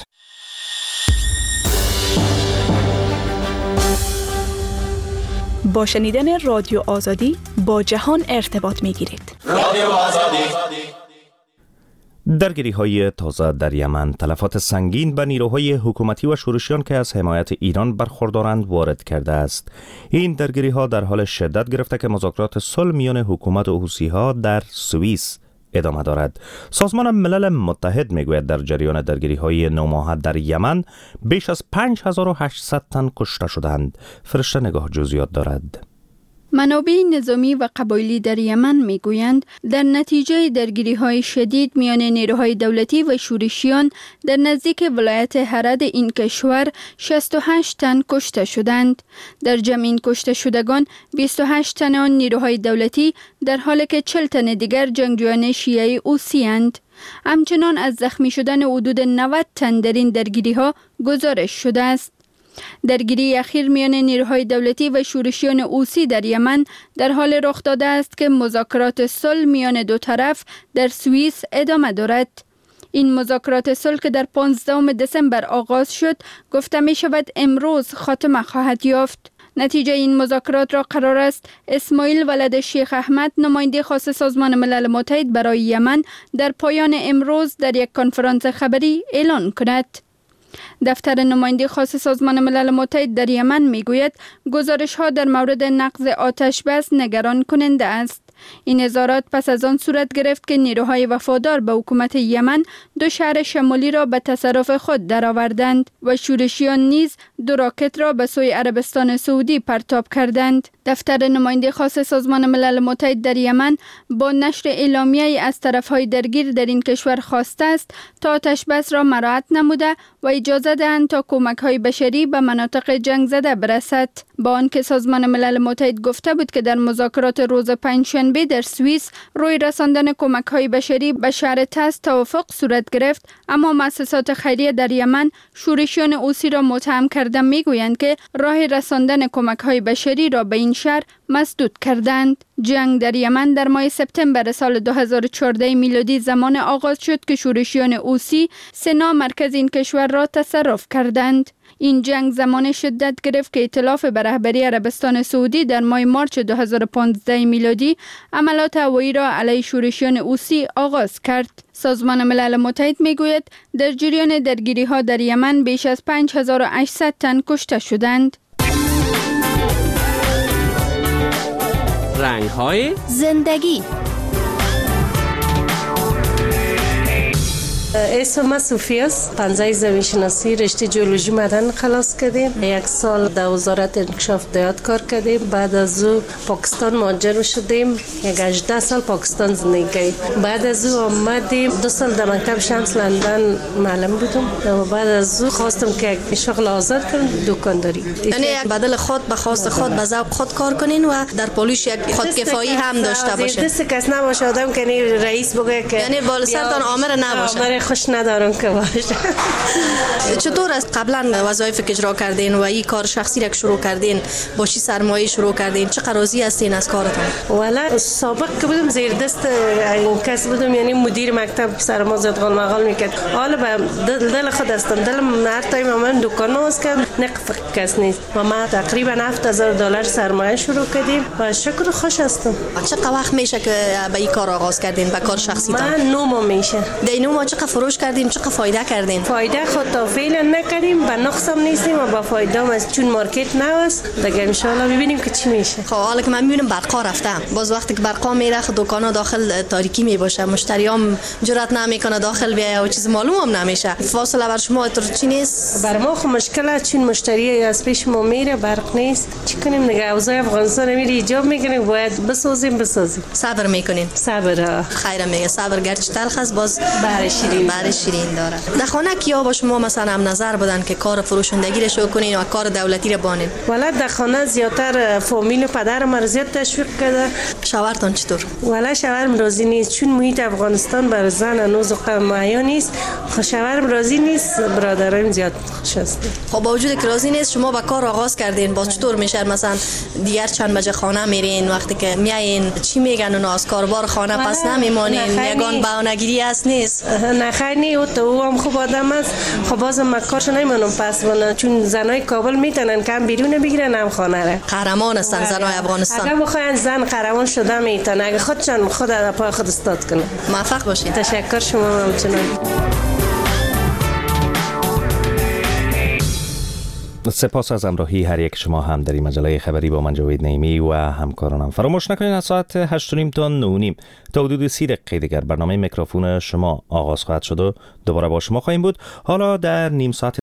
با شنیدن رادیو آزادی با جهان ارتباط میگیرید. رادیو آزادی. درگیری های تازه در یمن تلفات سنگین به نیروهای حکومتی و شورشیان که از حمایت ایران برخوردارند وارد کرده است. این درگیری ها در حال شدت گرفته که مذاکرات صلح میان حکومت و حوثی ها در سوئیس ادامه دارد. سازمان ملل متحد میگوید در جریان درگیری های نوماهه در یمن بیش از پنج هزار و هشتصد تن کشته شدند. فرشته نگاه جزئیات دارد. منابع نظامی و قبایلی در یمن میگویند در نتیجه درگیری‌های شدید میان نیروهای دولتی و شورشیان در نزدیک ولایت هرد این کشور شصت و هشت تن کشته شدند. در جمع این کشته شدگان بیست و هشت تن آن نیروهای دولتی در حالی که چهل تن دیگر جنگجویان شیعه اوسی اند. همچنان از زخمی شدن حدود نود تن در این درگیری‌ها گزارش شده است. درگیری اخیر میان نیروهای دولتی و شورشیان اوسی در یمن در حال رخ داده است که مذاکرات صلح میان دو طرف در سوئیس ادامه دارد. این مذاکرات صلح که در پانزدهم دسامبر آغاز شد گفته می شود امروز خاتمه خواهد یافت. نتیجه این مذاکرات را قرار است اسماعیل ولد شیخ احمد نماینده خاص سازمان ملل متحد برای یمن در پایان امروز در یک کنفرانس خبری اعلان کند. دفتر نماینده خاص سازمان ملل متحد در یمن میگوید گزارش ها در مورد نقض آتش بس نگران کننده است. این اظهارات پس از آن صورت گرفت که نیروهای وفادار به حکومت یمن دو شهر شمالی را به تصرف خود درآوردند و شورشیان نیز دو راکت را به سوی عربستان سعودی پرتاب کردند. دفتر نماینده خاص سازمان ملل متحد در یمن با نشر اعلامیه‌ای از طرفهای درگیر در این کشور خواسته است تا آتش بس را مراعات نموده و اجازه دهند تا کمک‌های بشری به مناطق جنگ زده برسد. با آنکه سازمان ملل متحد گفته بود که در مذاکرات روز پنجشنبه در سوئیس روی رساندن کمک‌های بشری به شهر تز توافق صورت گرفت، اما مؤسسات خیریه در یمن شورشیان اوسی را متهم کرده میگویند که راه رساندن کمک‌های بشری را به این شهر مسدود کردند. جنگ در یمن در ماه سپتامبر سال دو هزار و چهارده میلادی زمان آغاز شد که شورشیان اوسی سنا مرکز این کشور را تصرف کردند. این جنگ زمان شدت گرفت که ائتلاف به رهبری عربستان سعودی در ماه مارچ دو هزار و پانزده میلادی عملیات هوایی را علیه شورشیان اوسی آغاز کرد. سازمان ملل متحد میگوید در جریان درگیری ها در یمن بیش از پنج هزار و هشتصد تن کشته شدند. رنگ های زندگی. اسم سوفیاس پنجاه زمین شناسی رشته جیولوژی معدن خلاص کردیم. یک سال در وزارت انکشاف دیات کار کردیم. بعد از او پاکستان مهاجر شدیم. یک هجده سال پاکستان زندگی. بعد از او آمدیم دو سال در مکتب شمس لندن معلم بودم و بعد از او خواستم که یک شغل آزاد کنم دکانداری. یعنی بدل خود به خواست خود به ذوق خود کار کنین و در پولیس یک خودکفایی هم داشته باشین. دست کس نباشه آدم که رئیس بگه که یعنی بالسرتان آمر نباشه. خوش ندارم که باشه. چطور است قبلا وظایف که اجرا کردین و این کار شخصی را شروع کردین با چی سرمایه شروع کردین؟ چقدر راضی هستین از کارتون؟ والا سابق که بودم زیر دست این کس بودم، یعنی مدیر مکتب سر ما زد غال مغال میکرد. حالا به دل, دل خود هستم، دلم هر تایم من دکان باز کردم نقف کس نیست و ما تقریبا هفت هزار دلار سرمایه شروع کردیم و شکر خوش هستم. چقدر وقت میشه که به این کار آغاز کردین، به کار شخصی تان؟ من نو ماه میشه. در نو ماه چقدر فروش کردین، چقدر فایده کردین؟ فایده خود تا فعلا نکردیم، به نقصم نیستیم و با فایده هم از چون مارکت نواست دیگه ان شاء الله ببینیم که چی میشه. خب حالا که من میبینم برقا رفتم، باز وقتی که برقا میره دکانا داخل تاریکی میباشه، مشتریام جرئت نمیکنه داخل بیاید و چیز معلوم هم نمیشه. فاصله بر شما تو چی نیست؟ بر ما خو مشکل چون مشتری از پیش ما میره برق نیست، چی کنیم دیگه؟ اوضاع افغانستان میری ایجاب میکنیم باید بسازیم بسازیم. صبر میکنین؟ صبر. خیر میگه صبر گرچه تلخ است باز بر شیرین بر شیرین داره. در خانه کیا با شما مثلا هم نظر بدن که کار فروشندگی رو شروع کنین و کار دولتی رو بانین؟ والا در خانه زیاتر فامیل و پدر ما زیاد تشویق کرده. شوهرتون چطور؟ والا شوهرم راضی نیست چون محیط افغانستان بر زن هنوز معیا نیست. خب شوهرم راضی نیست، برادرم زیاد خوش هستن. خب با وجود که راضی نیست شما با کار آغاز کردین، باز چطور میشه مثلا دیگر چند بجه خانه میرین، وقتی که میایین چی میگن اونا از کاربار خانه پس نمیمونین؟ یگان بهانه‌گیری است نیست؟ نه خیر نی، او تو او هم خوب آدم است. خب بازم من کارش نمیمونم پس بنا، چون زنای کابل میتونن کم بیرون بگیرن هم خانه را. قهرمان هستن زنای افغانستان. اگه بخواین زن قهرمان شده میتونن، اگه خودشان خود در پای خود استاد کنن. موفق باشید. تشکر شما همچنان. سپاس از همراهی هر یک شما هم در این مجله خبری با من جاوید نعیمی و همکارانم. فراموش نکنید از ساعت هشت و نیم تا نه و نیم تا حدود سی دقیقه دیگر برنامه میکروفون شما آغاز خواهد شد و دوباره با شما خواهیم بود. حالا در نیم ساعت